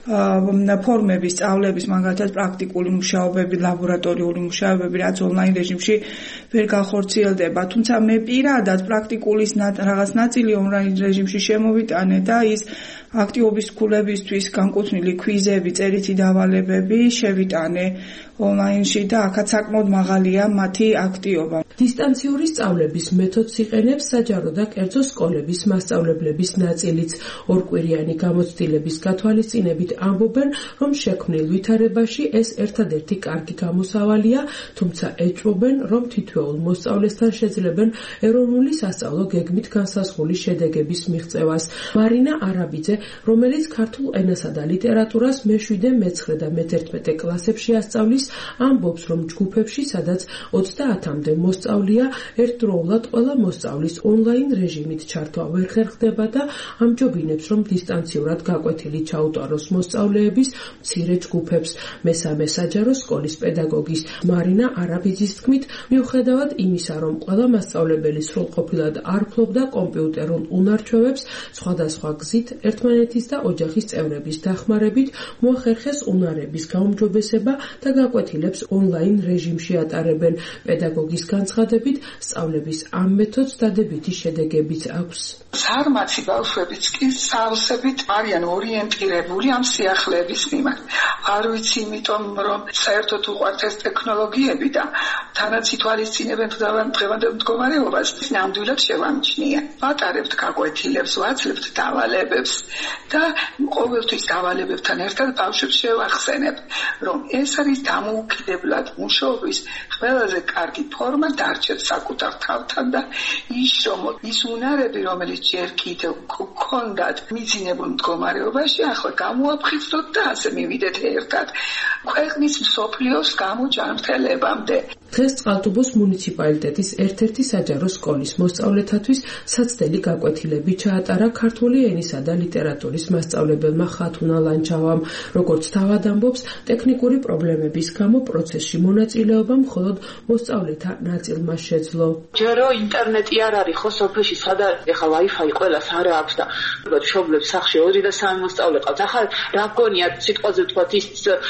ფორმების სწავლების, მაგალითად პრაქტიკული მუშაობები, ლაბორატორიული მუშაობები, რაც ონლაინ რეჟიმში ვერ განხორციელდება. თუმცა მე პირადად პრაქტიკულის რაღაც ნაწილი ონლაინ რეჟიმში შემოვიტანე და ის აქტივობის ქულებისთვის განკუთვნილი ქვიზები, წერითი დავალებები შევიტანე ონლაინში და აქაც საკმაოდ მაღალია მათი აქტივობა. დისტანციური სწავლების მეთოდს იყენებს საჯარო და კერძო სკოლების მასწავლებლების ნაწილიც. ორკვირიანი გამოცდილების გათვალისწინებით ამბობენ, რომ შექმნილ ვითარებაში ეს ერთადერთი კარგი გამოსავალია, თუმცა ეჭვობენ, რომ თითოეულ მოსწავლესთან შეძლებენ ეროვნული სასწავლო გეგმით განსაზღვრული შედეგების მიღწევას. მარინა არაბიძე, რომელიც ქართულ ენასა და ლიტერატურას მეშვიდე, მეცხრე და მეთერთმეტე კლასებში ასწავლის, ამბობს, რომ ჯგუფებში, სადაც ოცდაათამდე მოსწავლეა, ერთდროულად ყველა მოსწავლის ონლაინ რეჟიმით ჩართვა ვერ ხერხდება და ამჯობინებს, რომ დისტანციურად გაკვეთილი ჩაუტაროს მოსწავლეების მცირე ჯგუფებს. მესამე საჯარო სკოლის პედაგოგის მარინა არაბიძის თქმით, მიუხედავად იმისა, რომ ყველა მასწავლებელი სრულყოფილად არ ფლობდა კომპიუტერულ უნარჩვევებს, სხვადასხვა გზით ერთმანეთის და ოჯახის წევრების დახმარებით მოახერხეს უნარების გაუმჯობესება და გაკვეთილებს ონლაინ რეჟიმში ატარებენ. პედაგოგის განცხადებით, სწავლების ამ მეთოდს დადებითი შედეგებიც აქვს. ზარმაცი ბავშვებიც კი სავსებით არიან ორიენტირებული ამ სიახლეების მიმართ. არ ვიცი, იმიტომ რომ საერთოდ უყვართ ეს ტექნოლოგიები და თანაც ითვალისწინებენ დღევანდელ მდგომარეობას, ნამდვილად შევამჩნია. ვატარებთ გაკვეთილებს, ვაცლებთ დავალებებს, და ყოველთვის დავალებებთან ერთად ბავშვებს შევახსენებ, რომ ეს არის დამოუკიდებლად მუშაობის ყველაზე კარგი ფორმა დარჩეთ საკუთარ თავთან და ის რომ ის უნარები, რომელიც ჯერ კიდევ გქონდათ მიძინებულ მდგომარეობაში, ახლა გამოაფხიზდოთ და ასე მივიდეთ ერთად ქვეყნის მსოფლიოს გამოჯანმრთელებამდე. დღეს წყალტუბოს მუნიციპალიტეტის ერთ-ერთი საჯარო სკოლის მოსწავლეთათვის საცდელი გაკვეთილები ჩაატარა ქართული ენისა და ლიტერატურის მასწავლებელმა ხათუნა ლანჩავამ. როგორც თავად ამბობს, ტექნიკური პრობლემების გამო პროცესში მონაწილეობა მხოლოდ მოსწავლეთა ნაწილმა შეძლო. ჯერო ინტერნეტი არ არის ხო სოფელში, სადა ეხა Wi-Fi ყველას არ აქვს და მშობლებს სახში ორი და სამი მოსწავლე ყავს. ახლა რა გონია სიტყვაზე ვთქვათ ის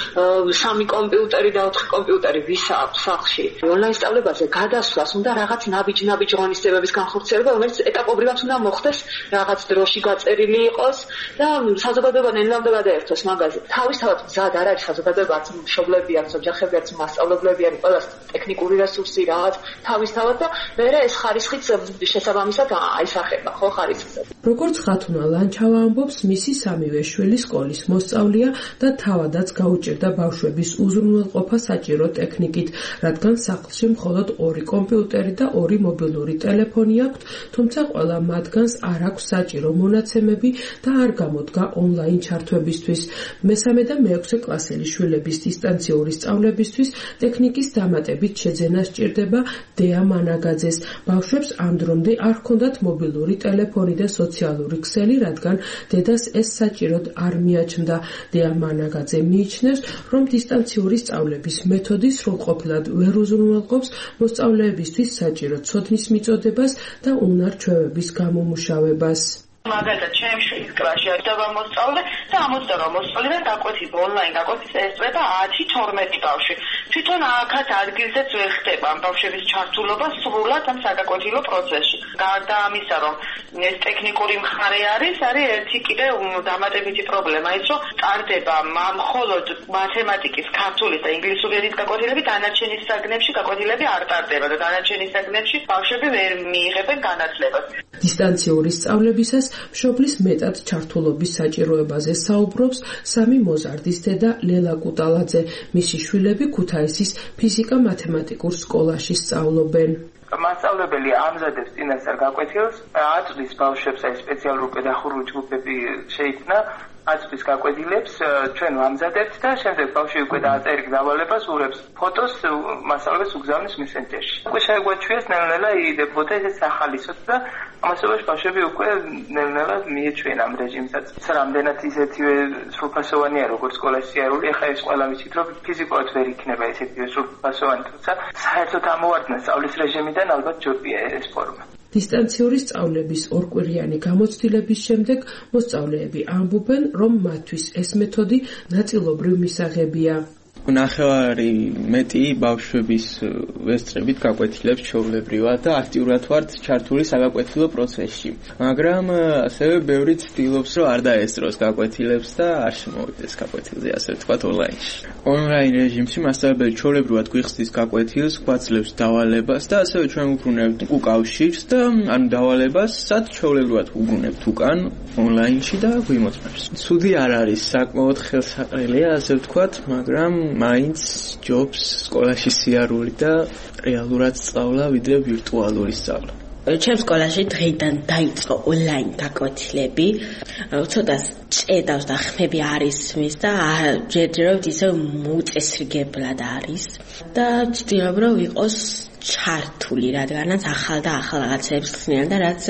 სამი კომპიუტერი და ოთხი კომპიუტერი ვის აქვს სახში? ონლაინ სწავლებაზე გადასვლას უნდა რაღაც ნაბიჯ-ნაბიჯ ღონისძიებების განხორციელება, რომელიც ეტაპობრივად უნდა მოხდეს, რაღაც დროში გაწერილი იყოს და საზოგადოება ნელ-ნელა გადაერთოს მაგაზე. თავისთავად მზად არ არის საზოგადოება, არც მშობლები, არც ოჯახები, არც მასწავლებლები, არის ყველას ტექნიკური რესურსი რაღაც თავისთავად და მერე ეს ხარისხიც შესაბამისად აისახება, ხო ხარისხზე. როგორც ხათუნა ლანჩავა ამბობს, მისი სამივე შვილი სკოლის მოსწავლეა და თავადაც გაუჭირდა ბავშვების უზრუნველყოფა საჭირო ტექნიკით, რადგან სახლში მხოლოდ ორი კომპიუტერი და ორი მობილური ტელეფონი აქვთ, თუმცა ყველა მათგანს არ აქვს საჭირო მონაცემები და არ გამოდგა ონლაინ ჩართვებისთვის. მესამე და მეექვსე კლასელი შვილების დისტანციური სწავლებისთვის ტექნიკის დამატებით შეძენა სჭირდება დეა მანაგაძეს. ბავშვებს ამ დრომდე არ ჰქონდათ მობილური ტელეფონი და სოციალური ქსელი, რადგან დედას ეს საჭიროდ არ მიაჩნდა. დეა მანაგაძე მიიჩნევს, რომ დისტანციური სწავლების მეთოდი სრულყოფილად ვერ უზრუნველყოფს მოსწავლეებისთვის საჭირო ცოდნის მიწოდებას და უნარ-ჩვევების გამომუშავებას. მაგალითად, ჩემს შვილის კლასში აღდება მოსწავლე და ამოწდა რომ მოსწავლე გაკვეთილი ონლაინ გაკვეთის ესწრება ათი თორმეტი ბავშვი. თვითონ აქაც ადგილზეც ვერ ხდება ამ ბავშვების ჩართულობა სრულად ამ საგაკვეთილო პროცესში. გარდა ამისა, რომ ეს ტექნიკური მხარე არის, არის ერთი კიდე დამატებითი პრობლემა, ის რომ ტარდება მხოლოდ მათემატიკის, ქართულის და ინგლისური ენის გაკვეთილები, დანარჩენი საგნებში გაკვეთილები არ ტარდება და დანარჩენი საგნებში ბავშვები ვერ მიიღებენ განათლებას. დისტანციური სწავლებისას მშობლის მეტად ჩართულობის საჭიროებაზე საუბრობს სამი მოზარდის დედა ლელა კუტალაძე. მისი შვილები ქუთაისის ფიზიკა-მათემატიკურ სკოლაში სწავლობენ. მასწავლებელი ამზადებს წინასწარ გაკვეთილს, აწვდის ბავშვებს აი სპეციალური პედაგოგიური ჯგუფები შეიქმნა, აწვდის გაკვეთილებს, ჩვენ ვამზადებთ და შემდეგ ბავშვი უკვე დააწერის დავალებას, ურევს ფოტოს, მასწავლებელს უგზავნის მესენჯერში. უკვე შეგვაჩვიეს ნელ-ნელა იდებოდა ეს სახალისოდ და ამასობაში ბავშვები უკვე ნელ-ნელა მიეჩვენა ამ რეჟიმსაც. რამდენად ისეთივე სრულფასოვანია როგორც სკოლაში სიარული, ეხლა ეს ყველა ვიცით, რომ ფიზიკურად ვერ იქნება ესეთივე სრულფასოვანი, თუმცა საერთოდ ამოვარდნა სწავლის რეჟიმიდან ალბათ ჯობია ეს ფორმა. დისტანციური სწავლების ორკვირიანი გამოცდილების შემდეგ მოსწავლეები ამბობენ, რომ მათთვის ეს მეთოდი ნაწილობრივ მისაღებია. ნახევარი მეტი ბავშვების ვესწრებით გაკვეთილებს ჩვეულებრივად და აქტიურად ვართ ჩართული საგაკვეთილო პროცესში. მაგრამ ასევე ბევრი ცდილობს, რომ არ დაესწროს გაკვეთილებს და არ შემოვიდეს გაკვეთილზე, ასე ვთქვათ, ონლაინში. ონლაინ რეჟიმში მასწავლებელი ჩვეულებრივად გვიხსნის გაკვეთილს, გვაძლევს დავალებას და ასევე ჩვენ ვუბრუნებთ უკავშირს და ანუ დავალებას, სად ჩვეულებრივად ვუბრუნებთ უკან ონლაინში და გვიმოწმებს. ცუდი არ არის, საკმაოდ ხელსაყრელია, ასე ვთქვათ, მაგრამ მაინც ჯობს სკოლაში სიარული და რეალურად სწავლა ვიდრე ვირტუალური სწავლა. ჩემ სკოლაში დღეიდან დაიწყო ონლაინ გაკვეთილები. ცოტა ჭედავს და ხმები არ ისმის და ჯერჯერობით ისე მოუწესრიგებლად არის და ვცდილობ რომ ვიყოს ჩართული, რადგანაც ახალ და ახალ რაღაცებს ხსნიან და რაც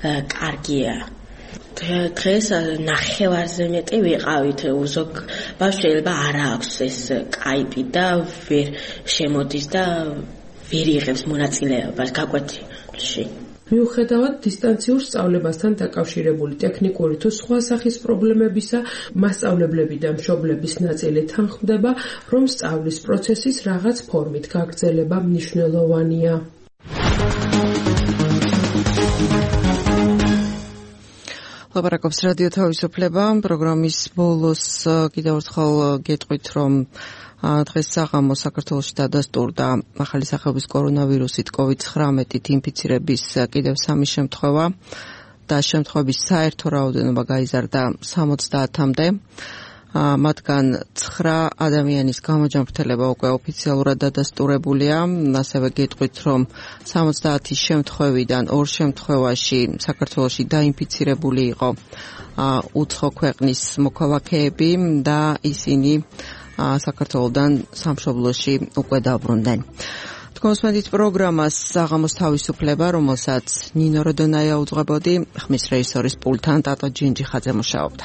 კარგია. დღეს ნახევარზე მეტი ვიყავით, უზოგ ბავშვებმა არ აქვს ეს კაიპი და ვერ შემოდის და ვერ იღებს მონაწილეობას გაკვეთილში. მიუხედავად დისტანციურ სწავლებასთან დაკავშირებული ტექნიკური თუ სხვა სახის პრობლემებისა, მასწავლებლები და მშობლების ნაწილი თანხმდება, რომ სწავლის პროცესის რაღაც ფორმით გაგრძელება მნიშვნელოვანია. ლაპარაკობს რადიო თავისუფლება. პროგრამის ბოლოს კიდევ ერთხელ გეტყვით, რომ დღეს საღამოს საქართველოში დადასტურდა ახალი სახეობის კორონავირუსით კოვიდ ცხრამეტით ინფიცირების კიდევ სამი შემთხვევა. და შემთხვევების საერთო რაოდენობა გაიზარდა სამოცდაათამდე. მათგან ცხრა ადამიანის გამოჯანმრთელება უკვე ოფიციალურად დადასტურებულია. ასევე გეტყვით, რომ სამოცდაათის შემთხვევიდან ორ შემთხვევაში საქართველოში დაინფიცირებული იყო უცხო ქვეყნის მოქალაქეები და ისინი საქართველოდან სამშობლოში უკვე დაბრუნდნენ. კონსმედით პროგრამას საღამოს თავისუფლება, რომელსაც ნინო როდონაია უძღვებოდი, ხმის რეჟისორის პულტთან ტატო ჯინჯიხაძე მუშაობდა.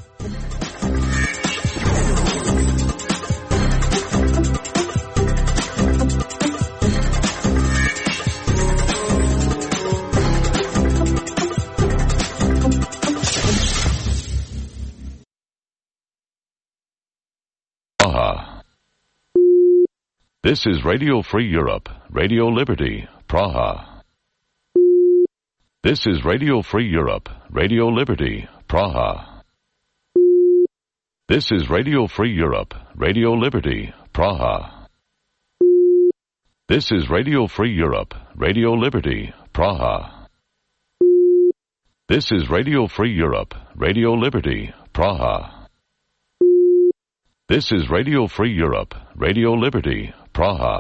This is Radio Free Europe, Radio Liberty, Praha. This is Radio Free Europe, Radio Liberty, Praha. This is Radio Free Europe, Radio Liberty, Praha. This is Radio Free Europe, Radio Liberty, Praha. This is Radio Free Europe, Radio Liberty, Praha. This is Radio Free Europe, Radio Liberty, Praha.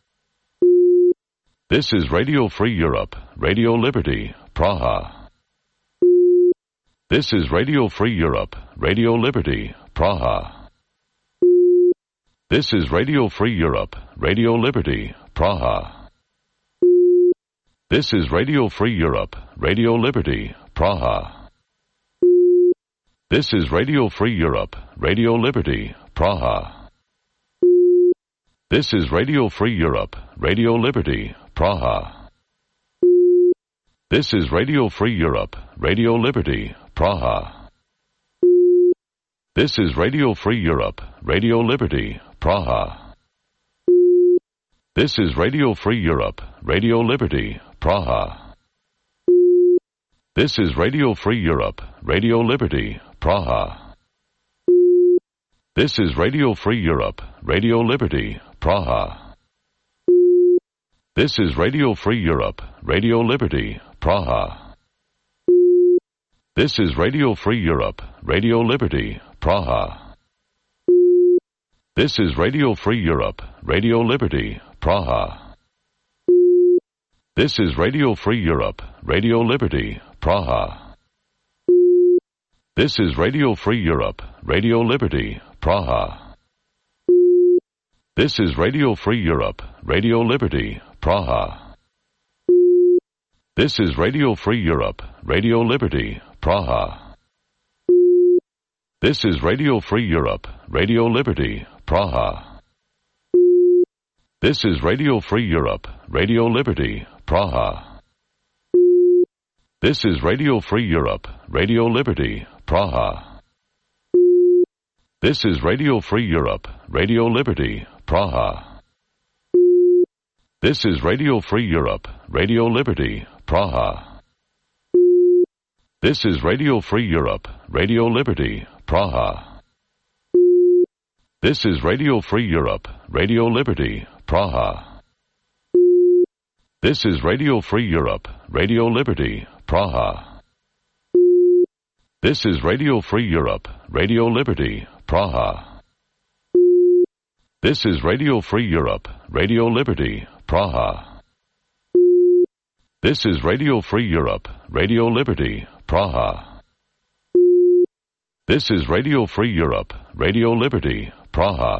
This is Radio Free Europe, Radio Liberty, Praha. This is Radio Free Europe, Radio Liberty, Praha. This is Radio Free Europe, Radio Liberty, Praha. This is Radio Free Europe, Radio Liberty, Praha. This is Radio Free Europe, Radio Liberty, Praha. This is Radio Free Europe, Radio Liberty, Praha. This is Radio Free Europe, Radio Liberty, Praha. This is Radio Free Europe, Radio Liberty, Praha. This is Radio Free Europe, Radio Liberty, Praha. This is Radio Free Europe, Radio Liberty, Praha. This is Radio Free Europe, Radio Liberty, Praha. This is Radio Free Europe, Radio Liberty, Praha. This is Radio Free Europe, Radio Liberty, Praha. This is Radio Free Europe, Radio Liberty, Praha. This is Radio Free Europe, Radio Liberty, Praha. This is Radio Free Europe, Radio Liberty, Praha. This is Radio Free Europe, Radio Liberty, Praha. This is Radio Free Europe, Radio Liberty, Praha. This is Radio Free Europe, Radio Liberty, Praha. This is Radio Free Europe, Radio Liberty, Praha. This is Radio Free Europe, Radio Liberty, Praha. This is Radio Free Europe, Radio Liberty, Praha. This is Radio Free Europe, Radio Liberty, Praha. This is Radio Free Europe, Radio Liberty, Praha. This is Radio Free Europe, Radio Liberty, Praha. This is Radio Free Europe, Radio Liberty, Praha. This is Radio Free Europe, Radio Liberty, Praha. This is Radio Free Europe, Radio Liberty, Praha. This is Radio Free Europe, Radio Liberty, Praha. This is Radio Free Europe, Radio Liberty, Praha.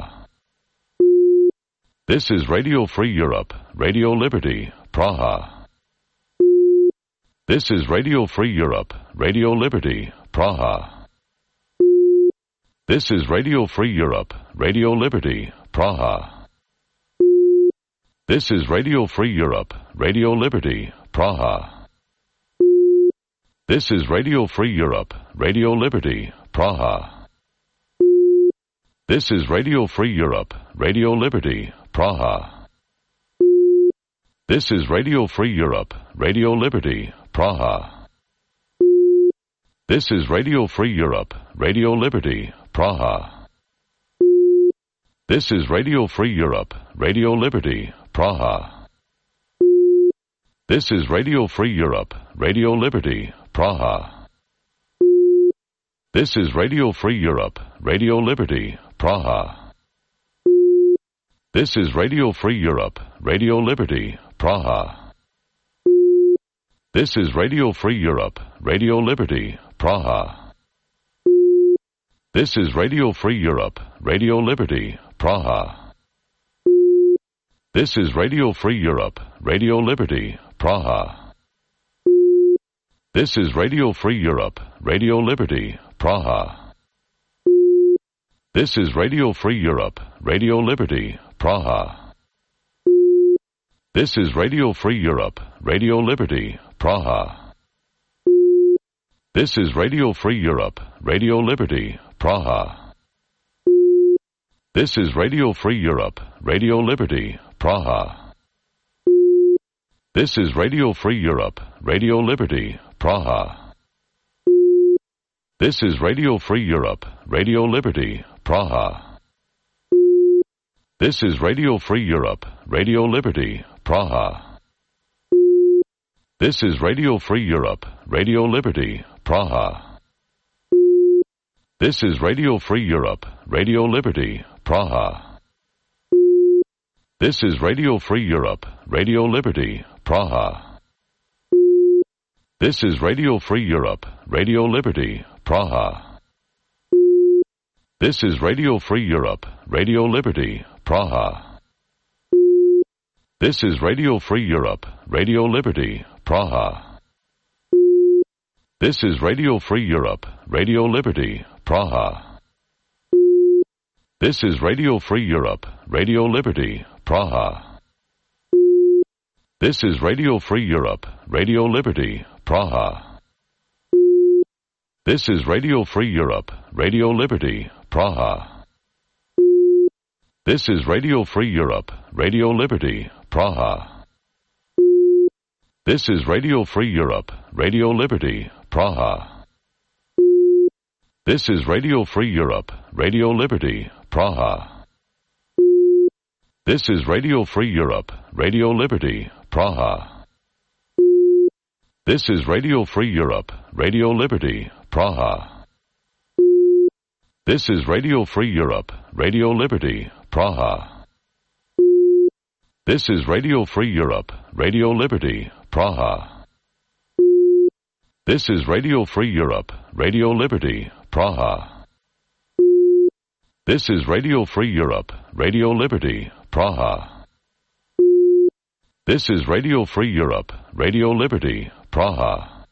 This is Radio Free Europe, Radio Liberty, Praha. This is Radio Free Europe, Radio Liberty, Praha. This is Radio Free Europe, Radio Liberty, Praha. This is Radio Free Europe, Radio Liberty, Praha. This is Radio Free Europe, Radio Liberty, Praha. This is Radio Free Europe, Radio Liberty, Praha. This is Radio Free Europe, Radio Liberty, Praha. This is Radio Free Europe, Radio Liberty, Praha. This is Radio Free Europe, Radio Liberty, Praha. This is Radio Free Europe, Radio Liberty, Praha. This is Radio Free Europe, Radio Liberty, Praha. This is Radio Free Europe, Radio Liberty, Praha. This is Radio Free Europe, Radio Liberty, Praha. This is Radio Free Europe, Radio Liberty, Praha. This is Radio Free Europe, Radio Liberty, Praha. This is Radio Free Europe, Radio Liberty, Praha. This is Radio Free Europe, Radio Liberty, Praha. This is Radio Free Europe, Radio Liberty, Praha. This is Radio Free Europe, Radio Liberty, Praha. This is Radio Free Europe, Radio Liberty, Praha. This is Radio Free Europe, Radio Liberty, Praha. This is Radio Free Europe, Radio Liberty, Praha. This is Radio Free Europe, Radio Liberty, Praha. This is Radio Free Europe, Radio Liberty, Praha. This is Radio Free Europe, Radio Liberty, Praha. This is Radio Free Europe, Radio Liberty, Praha. This is Radio Free Europe, Radio Liberty, Praha. This is Radio Free Europe, Radio Liberty, Praha. This is Radio Free Europe, Radio Liberty, Praha. This is Radio Free Europe, Radio Liberty, Praha. This is Radio Free Europe, Radio Liberty, Praha. This is Radio Free Europe, Radio Liberty, Praha. This is Radio Free Europe, Radio Liberty, Praha. This is Radio Free Europe, Radio Liberty, Praha. This is Radio Free Europe, Radio Liberty, Praha. This is Radio Free Europe, Radio Liberty, Praha. This is Radio Free Europe, Radio Liberty, Praha. This is Radio Free Europe, Radio Liberty, Praha. This is Radio Free Europe, Radio Liberty, Praha. This is Radio Free Europe, Radio Liberty, Praha. This is Radio Free Europe, Radio Liberty, Praha. This is Radio Free Europe, Radio Liberty, Praha. This is Radio Free Europe, Radio Liberty, Praha.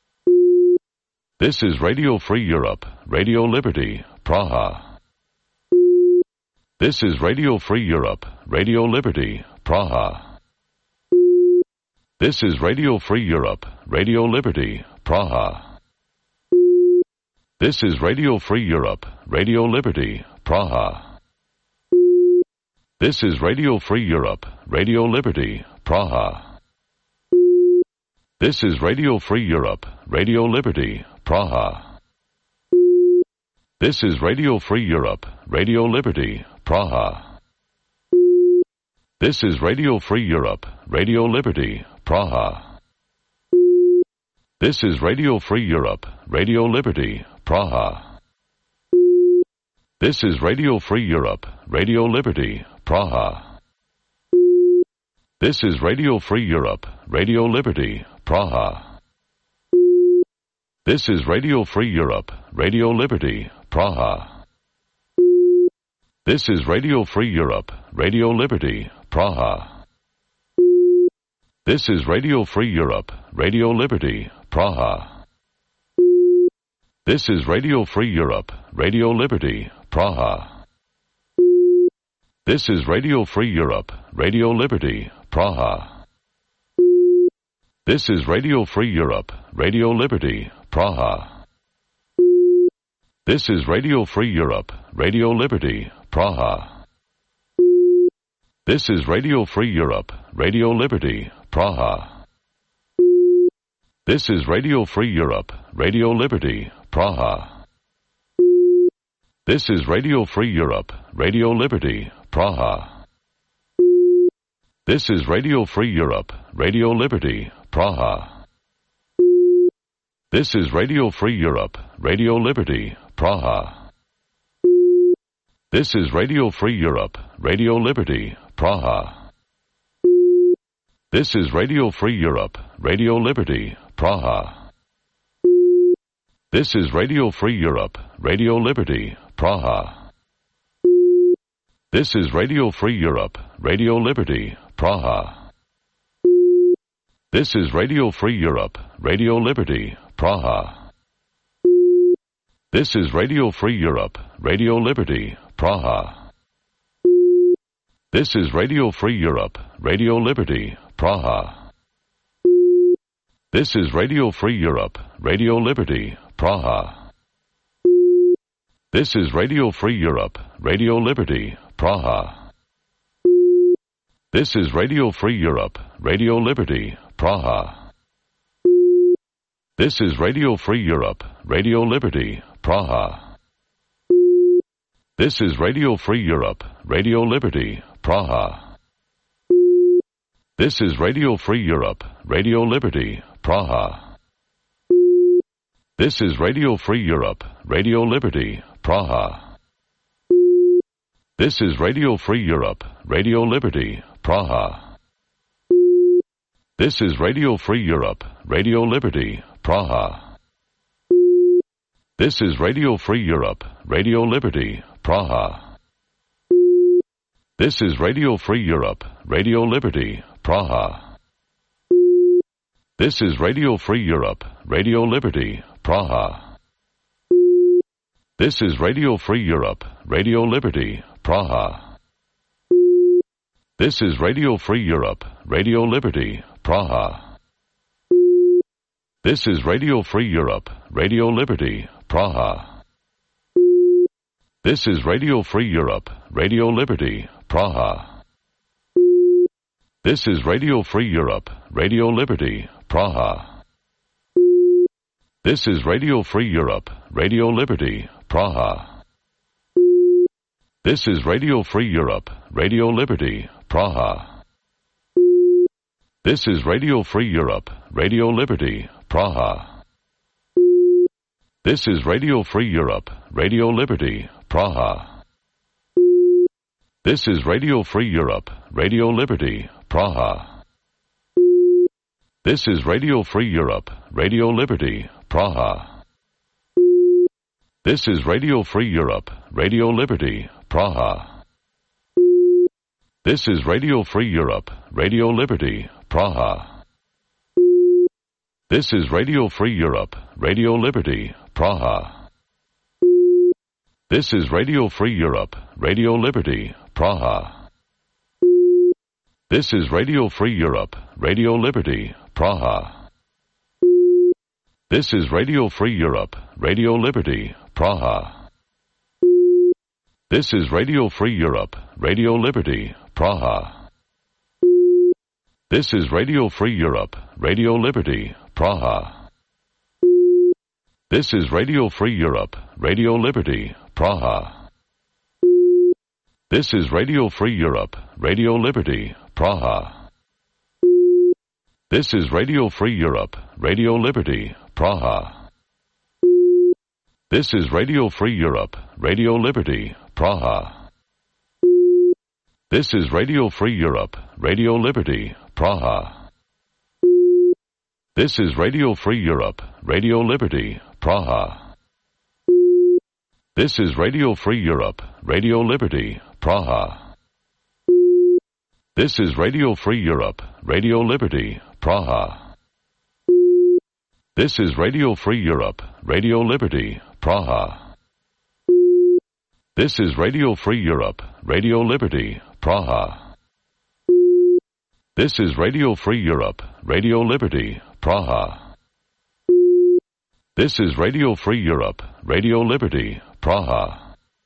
This is Radio Free Europe, Radio Liberty, Praha. This is Radio Free Europe, Radio Liberty, Praha. This is Radio Free Europe, Radio Liberty, Praha. This is Radio Free Europe, Radio Liberty, Praha. This is Radio Free Europe, Radio Liberty, Praha. This is Radio Free Europe, Radio Liberty, Praha. This is Radio Free Europe, Radio Liberty, Praha. This is Radio Free Europe, Radio Liberty, Praha. This is Radio Free Europe, Radio Liberty, Praha. This is Radio Free Europe, Radio Liberty, Praha. This is Radio Free Europe, Radio Liberty, Praha. This is Radio Free Europe, Radio Liberty, Praha. This is Radio Free Europe, Radio Liberty, Praha. This is Radio Free Europe, Radio Liberty, Praha. This is Radio Free Europe, Radio Liberty, Praha. This is Radio Free Europe, Radio Liberty, Praha. This is Radio Free Europe, Radio Liberty, Praha. This is Radio Free Europe, Radio Liberty, Praha. This is Radio Free Europe, Radio Liberty, Praha. This is Radio Free Europe, Radio Liberty, Praha. This is Radio Free Europe, Radio Liberty, Praha. This is Radio Free Europe, Radio Liberty, Praha. This is Radio Free Europe, Radio Liberty, Praha. This is Radio Free Europe, Radio Liberty, Praha. This is Radio Free Europe, Radio Liberty, Praha. This is Radio Free Europe, Radio Liberty, Praha. This is Radio Free Europe, Radio Liberty, Praha. This is Radio Free Europe, Radio Liberty, Praha. This is Radio Free Europe, Radio Liberty, Praha. This is Radio Free Europe, Radio Liberty, Praha. This is Radio Free Europe, Radio Liberty, Praha. This is Radio Free Europe, Radio Liberty, Praha. This is Radio Free Europe, Radio Liberty, Praha. This is Radio Free Europe, Radio Liberty, Praha. This is Radio Free Europe, Radio Liberty, Praha. This is Radio Free Europe, Radio Liberty, Praha. This is Radio Free Europe, Radio Liberty, Praha. This is Radio Free Europe, Radio Liberty, Praha. This is Radio Free Europe, Radio Liberty, Praha. This is Radio Free Europe, Radio Liberty, Praha. This is Radio Free Europe, Radio Liberty, Praha. This is Radio Free Europe, Radio Liberty, Praha. This is Radio Free Europe, Radio Liberty, Praha. This is Radio Free Europe, Radio Liberty, Praha. This is Radio Free Europe, Radio Liberty, Praha. This is Radio Free Europe, Radio Liberty, Praha. This is Radio Free Europe, Radio Liberty, Praha. This is Radio Free Europe, Radio Liberty, Praha. This is Radio Free Europe, Radio Liberty, Praha. This is Radio Free Europe, Radio Liberty, Praha. This is Radio Free Europe, Radio Liberty, Praha. This is Radio Free Europe, Radio Liberty, Praha. This is Radio Free Europe, Radio Liberty, Praha. This is Radio Free Europe, Radio Liberty, Praha. This is Radio Free Europe, Radio Liberty, Praha. This is Radio Free Europe, Radio Liberty, Praha. This is Radio Free Europe, Radio Liberty, Praha. This is Radio Free Europe, Radio Liberty, Praha. This is Radio Free Europe, Radio Liberty, Praha. This is Radio Free Europe, Radio Liberty, Praha. This is Radio Free Europe, Radio Liberty, Praha. This is Radio Free Europe, Radio Liberty, Praha. This is Radio Free Europe, Radio Liberty, Praha. This is Radio Free Europe, Radio Liberty, Praha. This is Radio Free Europe, Radio Liberty, Praha. This is Radio Free Europe, Radio Liberty, Praha. This is Radio Free Europe, Radio Liberty, Praha. This is Radio Free Europe, Radio Liberty, Praha. This is Radio Free Europe, Radio Liberty, Praha. This is Radio Free Europe, Radio Liberty, Praha. This is Radio Free Europe, Radio Liberty, Praha. This is Radio Free Europe, Radio Liberty, Praha. This is Radio Free Europe, Radio Liberty, Praha.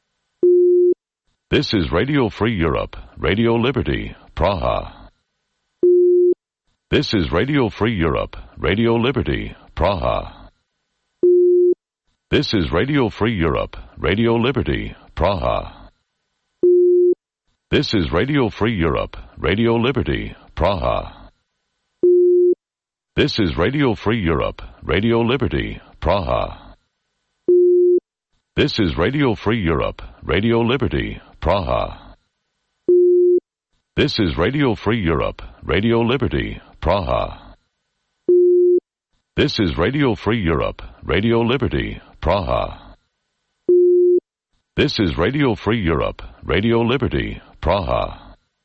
This is Radio Free Europe, Radio Liberty, Praha. This is Radio Free Europe, Radio Liberty, Praha. This is Radio Free Europe, Radio Liberty, Praha. This is Radio Free Europe, Radio Liberty, Praha. This is Radio Free Europe, Radio Liberty, Praha. This is Radio Free Europe, Radio Liberty, Praha. This is Radio Free Europe, Radio Liberty, Praha. This is Radio Free Europe, Radio Liberty, Praha. This is Radio Free Europe, Radio Liberty, Praha.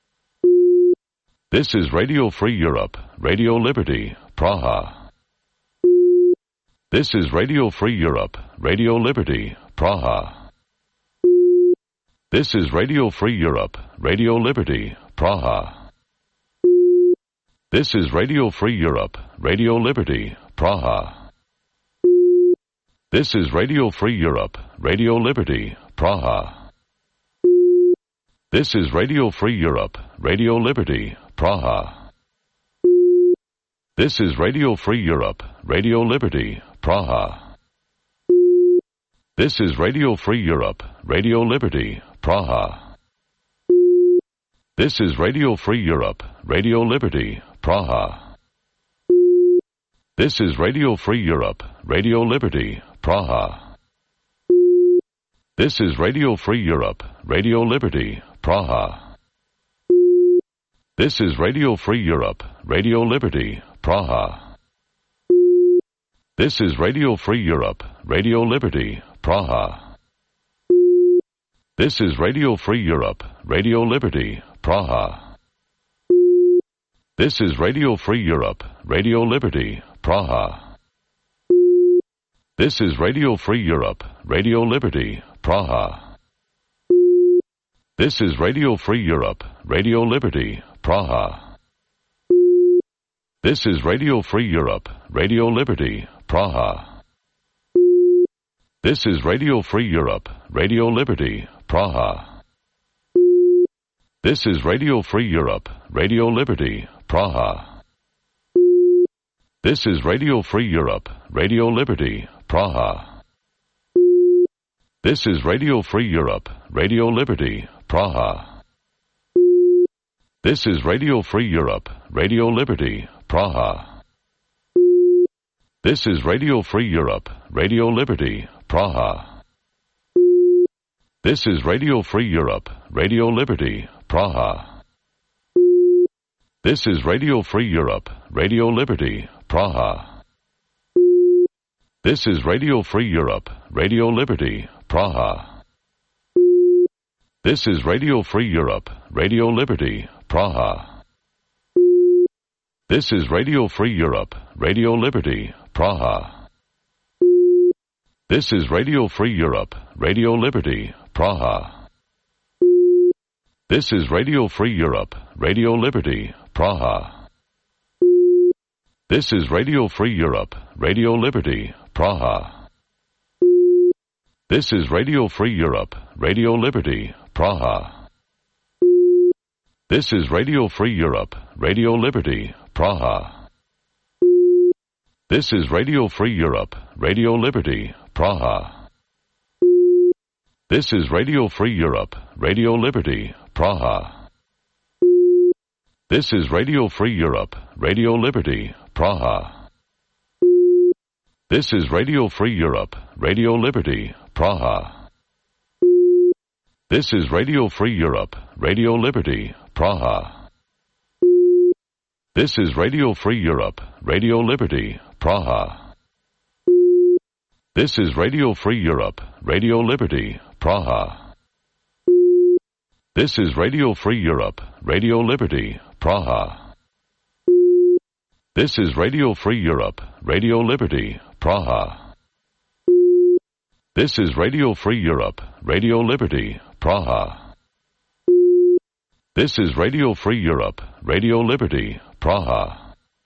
This is Radio Free Europe, Radio Liberty, Praha. This is Radio Free Europe, Radio Liberty, Praha. This is Radio Free Europe, Radio Liberty, Praha. This is Radio Free Europe, Radio Liberty, Praha. This is Radio Free Europe, Radio Liberty, Praha. This is Radio Free Europe, Radio Liberty, Praha. This is Radio Free Europe, Radio Liberty, Praha. This is Radio Free Europe, Radio Liberty, Praha. This is Radio Free Europe, Radio Liberty, Praha. This is Radio Free Europe, Radio Liberty, Praha. This is Radio Free Europe, Radio Liberty, Praha. This is Radio Free Europe, Radio Liberty, Praha. This is Radio Free Europe, Radio Liberty, Praha. This is Radio Free Europe, Radio Liberty, Praha. This is Radio Free Europe, Radio Liberty, Praha. This is Radio Free Europe, Radio Liberty, Praha. This is Radio Free Europe, Radio Liberty, Praha. This is Radio Free Europe, Radio Liberty, Praha. This is Radio Free Europe, Radio Liberty, Praha. This is Radio Free Europe, Radio Liberty, Praha. This is Radio Free Europe, Radio Liberty, Praha. This is Radio Free Europe, Radio Liberty, Praha. This is Radio Free Europe, Radio Liberty, Praha. This is Radio Free Europe, Radio Liberty, Praha. This is Radio Free Europe, Radio Liberty, Praha. This is Radio Free Europe, Radio Liberty, Praha. This is Radio Free Europe, Radio Liberty, Praha. This is Radio Free Europe, Radio Liberty, Praha. This is Radio Free Europe, Radio Liberty, Praha. This is Radio Free Europe, Radio Liberty, Praha. This is Radio Free Europe, Radio Liberty, Praha. This is Radio Free Europe, Radio Liberty, Praha. This is Radio Free Europe, Radio Liberty, Praha. This is Radio Free Europe, Radio Liberty, Praha. This is Radio Free Europe, Radio Liberty, Praha. This is Radio Free Europe, Radio Liberty, Praha. This is Radio Free Europe, Radio Liberty, Praha. This is Radio Free Europe, Radio Liberty, Praha. This is Radio Free Europe, Radio Liberty, Praha. This is Radio Free Europe, Radio Liberty, Praha. This is Radio Free Europe, Radio Liberty, Praha. This is Radio Free Europe, Radio Liberty, Praha. This is Radio Free Europe, Radio Liberty, Praha. This is Radio Free Europe, Radio Liberty, Praha. This is Radio Free Europe, Radio Liberty, Praha.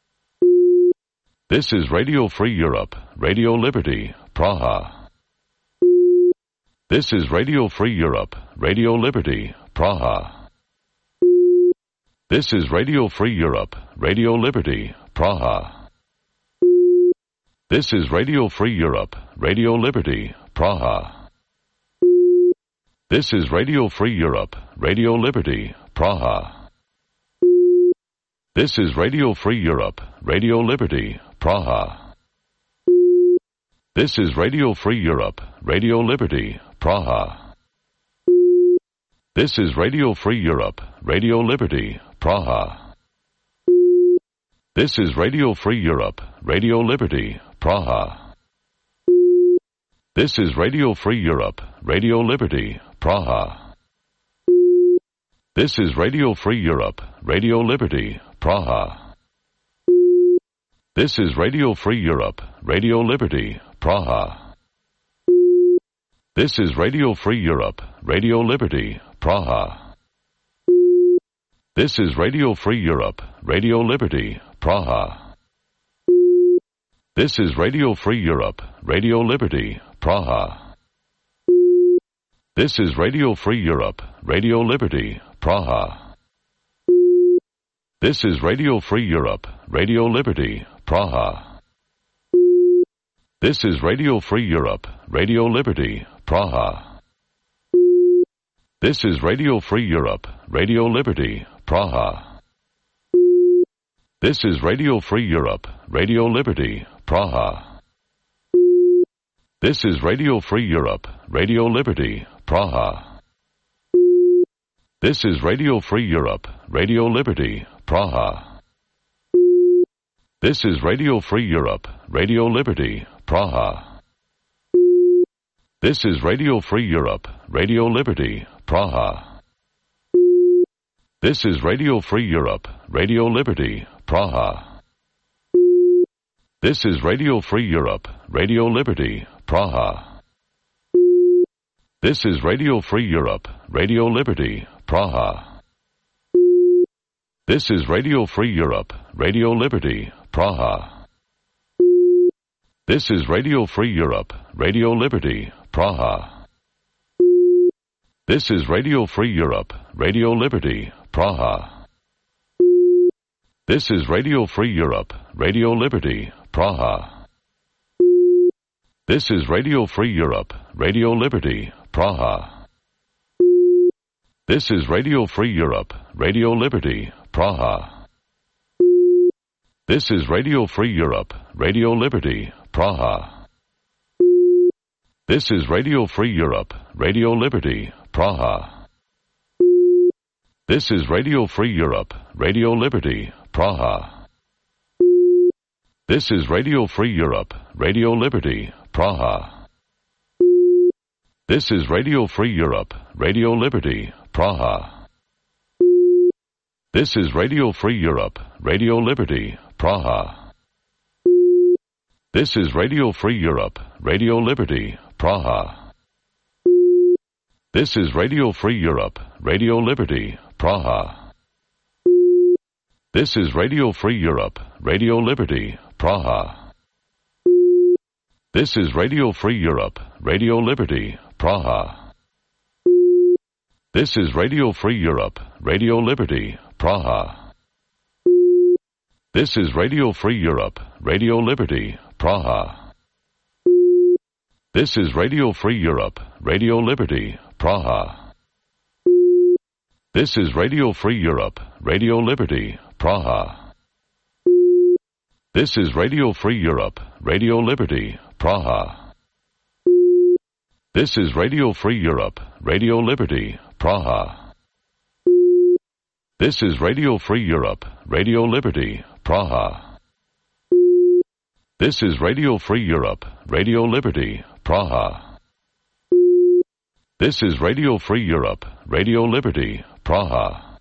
This is Radio Free Europe, Radio Liberty, Praha. This is Radio Free Europe, Radio Liberty, Praha. This is Radio Free Europe, Radio Liberty, Praha. This is Radio Free Europe, Radio Liberty, Praha. This is Radio Free Europe, Radio Liberty, Praha. This is Radio Free Europe, Radio Liberty, Praha. This is Radio Free Europe, Radio Liberty, Praha. This is Radio Free Europe, Radio Liberty, Praha. This is Radio Free Europe, Radio Liberty, Praha. This is Radio Free Europe, Radio Liberty, Praha. This is Radio Free Europe, Radio Liberty, Praha. This is Radio Free Europe, Radio Liberty, Praha. This is Radio Free Europe, Radio Liberty, Praha. This is Radio Free Europe, Radio Liberty, Praha. This is Radio Free Europe, Radio Liberty, Praha. This is Radio Free Europe, Radio Liberty, Praha. This is Radio Free Europe, Radio Liberty, Praha. This is Radio Free Europe, Radio Liberty, Praha. This is Radio Free Europe, Radio Liberty, Praha. This is Radio Free Europe, Radio Liberty, Praha. This is Radio Free Europe, Radio Liberty, Praha. This is Radio Free Europe, Radio Liberty, Praha. This is Radio Free Europe, Radio Liberty, Praha. This is Radio Free Europe, Radio Liberty, Praha. This is Radio Free Europe, Radio Liberty, Praha. This is Radio Free Europe, Radio Liberty, Praha. This is Radio Free Europe, Radio Liberty, Praha. This is Radio Free Europe, Radio Liberty, Praha. This is Radio Free Europe, Radio Liberty, Praha. This is Radio Free Europe, Radio Liberty, Praha. This is Radio Free Europe, Radio Liberty, Praha. This is Radio Free Europe, Radio Liberty, Praha. This is Radio Free Europe, Radio Liberty, Praha. This is Radio Free Europe, Radio Liberty, Praha. This is Radio Free Europe, Radio Liberty, Praha. This is Radio Free Europe, Radio Liberty, Praha. This is Radio Free Europe, Radio Liberty, Praha. This is Radio Free Europe, Radio Liberty, Praha. This is Radio Free Europe, Radio Liberty, Praha. This is Radio Free Europe, Radio Liberty, Praha. This is Radio Free Europe, Radio Liberty, Praha. This is Radio Free Europe, Radio Liberty, Praha. This is Radio Free Europe, Radio Liberty, Praha. This is Radio Free Europe, Radio Liberty, Praha. This is Radio Free Europe, Radio Liberty, Praha. This is Radio Free Europe, Radio Liberty, Praha. This is Radio Free Europe, Radio Liberty, Praha. This is Radio Free Europe, Radio Liberty, Praha. This is Radio Free Europe, Radio Liberty, Praha. This is Radio Free Europe, Radio Liberty, Praha. This is Radio Free Europe, Radio Liberty, Praha. This is Radio Free Europe, Radio Liberty, Praha.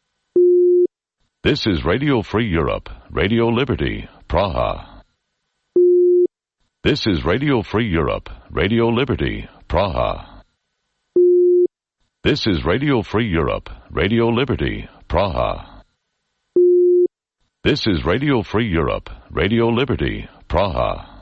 This is Radio Free Europe, Radio Liberty, Praha. This is Radio Free Europe, Radio Liberty, Praha. This is Radio Free Europe, Radio Liberty, Praha. This is Radio Free Europe, Radio Liberty, Praha.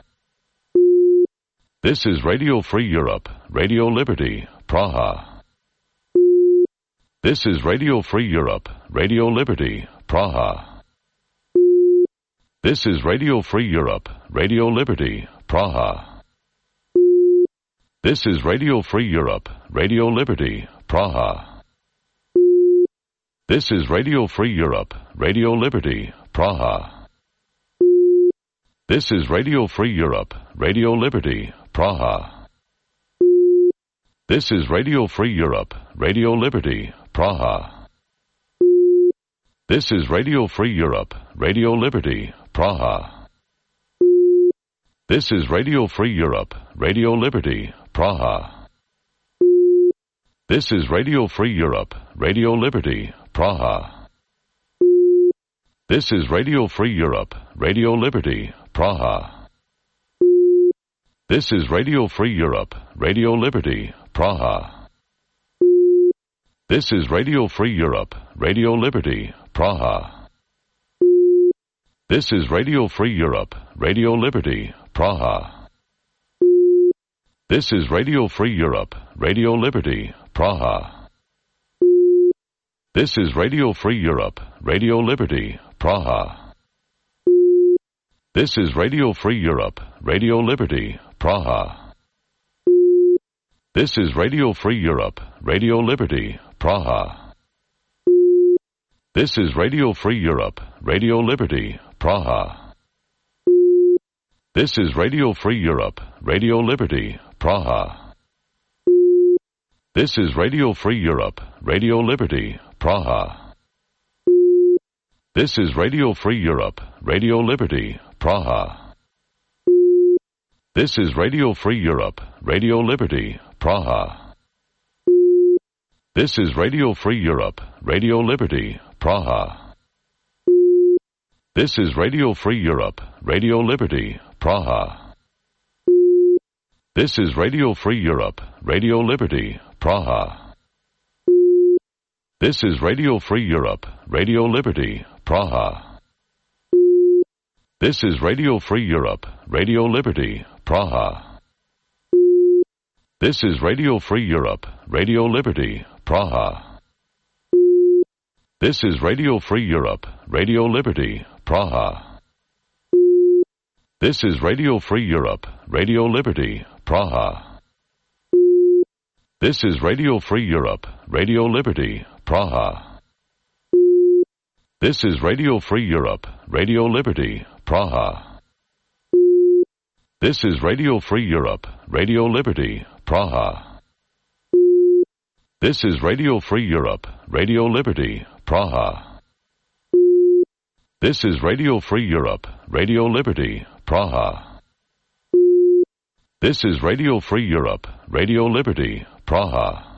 This is Radio Free Europe, Radio Liberty, Praha. This is Radio Free Europe, Radio Liberty, Praha. This is Radio Free Europe, Radio Liberty, Praha. This is Radio Free Europe, Radio Liberty, Praha. This is Radio Free Europe, Radio Liberty, Praha. This is Radio Free Europe, Radio Liberty, Praha. This is Radio Free Europe, Radio Liberty, Praha. This is Radio Free Europe, Radio Liberty, Praha. This is Radio Free Europe, Radio Liberty, Praha. This is Radio Free Europe, Radio Liberty, Praha. This is Radio Free Europe, Radio Liberty, Praha. This is Radio Free Europe, Radio Liberty, Praha. This is Radio Free Europe, Radio Liberty, Praha. This is Radio Free Europe, Radio Liberty, Praha. This is Radio Free Europe, Radio Liberty, Praha. This is Radio Free Europe, Radio Liberty, Praha. This is Radio Free Europe, Radio Liberty, Praha. This is Radio Free Europe, Radio Liberty, Praha. This is Radio Free Europe, Radio Liberty, Praha. This is Radio Free Europe, Radio Liberty, Praha. This is Radio Free Europe, Radio Liberty, Praha. This is Radio Free Europe, Radio Liberty, Praha. This is Radio Free Europe, Radio Liberty, Praha. This is Radio Free Europe, Radio Liberty, Praha. This is Radio Free Europe, Radio Liberty, Praha. This is Radio Free Europe, Radio Liberty, Praha. This is Radio Free Europe, Radio Liberty, Praha. This is Radio Free Europe, Radio Liberty, Praha. This is Radio Free Europe, Radio Liberty, Praha. This is Radio Free Europe, Radio Liberty, Praha. This is Radio Free Europe, Radio Liberty, Praha. This is Radio Free Europe, Radio Liberty, Praha. This is Radio Free Europe, Radio Liberty, Praha. This is Radio Free Europe, Radio Liberty, Praha. This is Radio Free Europe, Radio Liberty, Praha. This is Radio Free Europe, Radio Liberty, Praha. This is Radio Free Europe, Radio Liberty, Praha.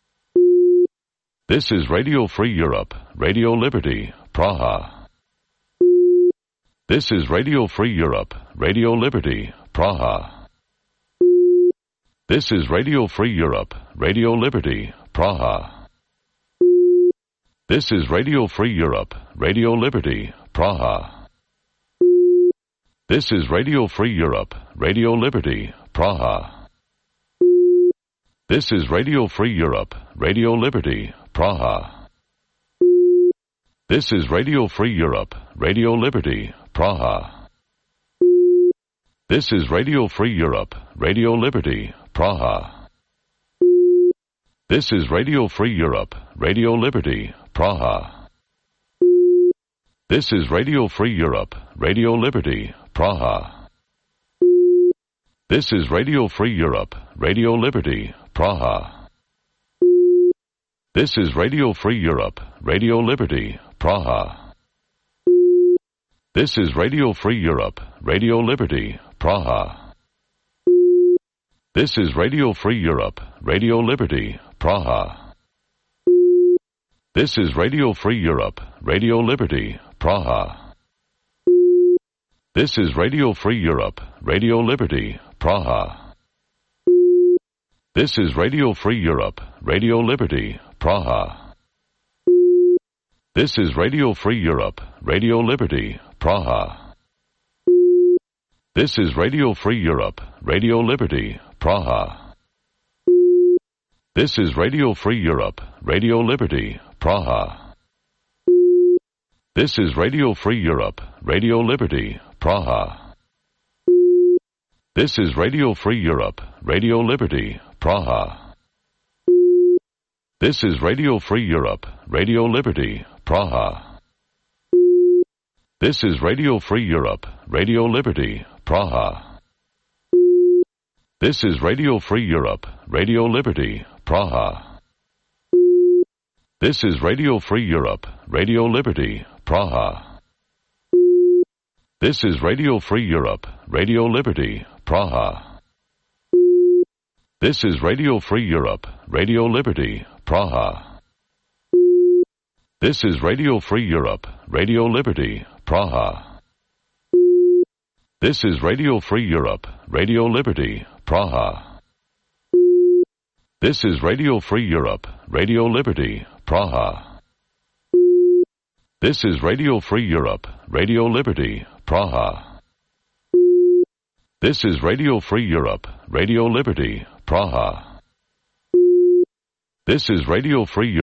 This is Radio Free Europe, Radio Liberty, Praha. This is Radio Free Europe, Radio Liberty, Praha. This is Radio Free Europe, Radio Liberty, Praha. This is Radio Free Europe, Radio Liberty, Praha. This is Radio Free Europe, Radio Liberty, Praha. This is Radio Free Europe, Radio Liberty, Praha. This is Radio Free Europe, Radio Liberty, Praha. This is Radio Free Europe, Radio Liberty, Praha. This is Radio Free Europe, Radio Liberty, Praha. This is Radio Free Europe, Radio Liberty, Praha. This is Radio Free Europe, Radio Liberty, Praha. This is Radio Free Europe, Radio Liberty, Praha. This is Radio Free Europe, Radio Liberty, Praha. This is Radio Free Europe, Radio Liberty, Praha. This is Radio Free Europe, Radio Liberty, Praha. This is Radio Free Europe, Radio Liberty, Praha. This is Radio Free Europe, Radio Liberty, Praha. This is Radio Free Europe, Radio Liberty, Praha. This is Radio Free Europe, Radio Liberty, Praha. This is Radio Free Europe, Radio Liberty, Praha. This is Radio Free Europe, Radio Liberty, Praha. This is Radio Free Europe, Radio Liberty, Praha. This is Radio Free Europe, Radio Liberty, Praha. This is Radio Free Europe, Radio Liberty, Praha. This is Radio Free Europe, Radio Liberty, Praha. This is Radio Free Europe, Radio Liberty, Praha. This is Radio Free Europe, Radio Liberty, Praha. This is Radio Free Europe, Radio Liberty, Praha. This is Radio Free Europe, Radio Liberty, Praha. This is Radio Free Europe, Radio Liberty, Praha. This is Radio Free Europe, Radio Liberty, Praha. This is Radio Free Europe, Radio Liberty, Praha. This is Radio Free Europe, Radio Liberty, Praha. This is Radio Free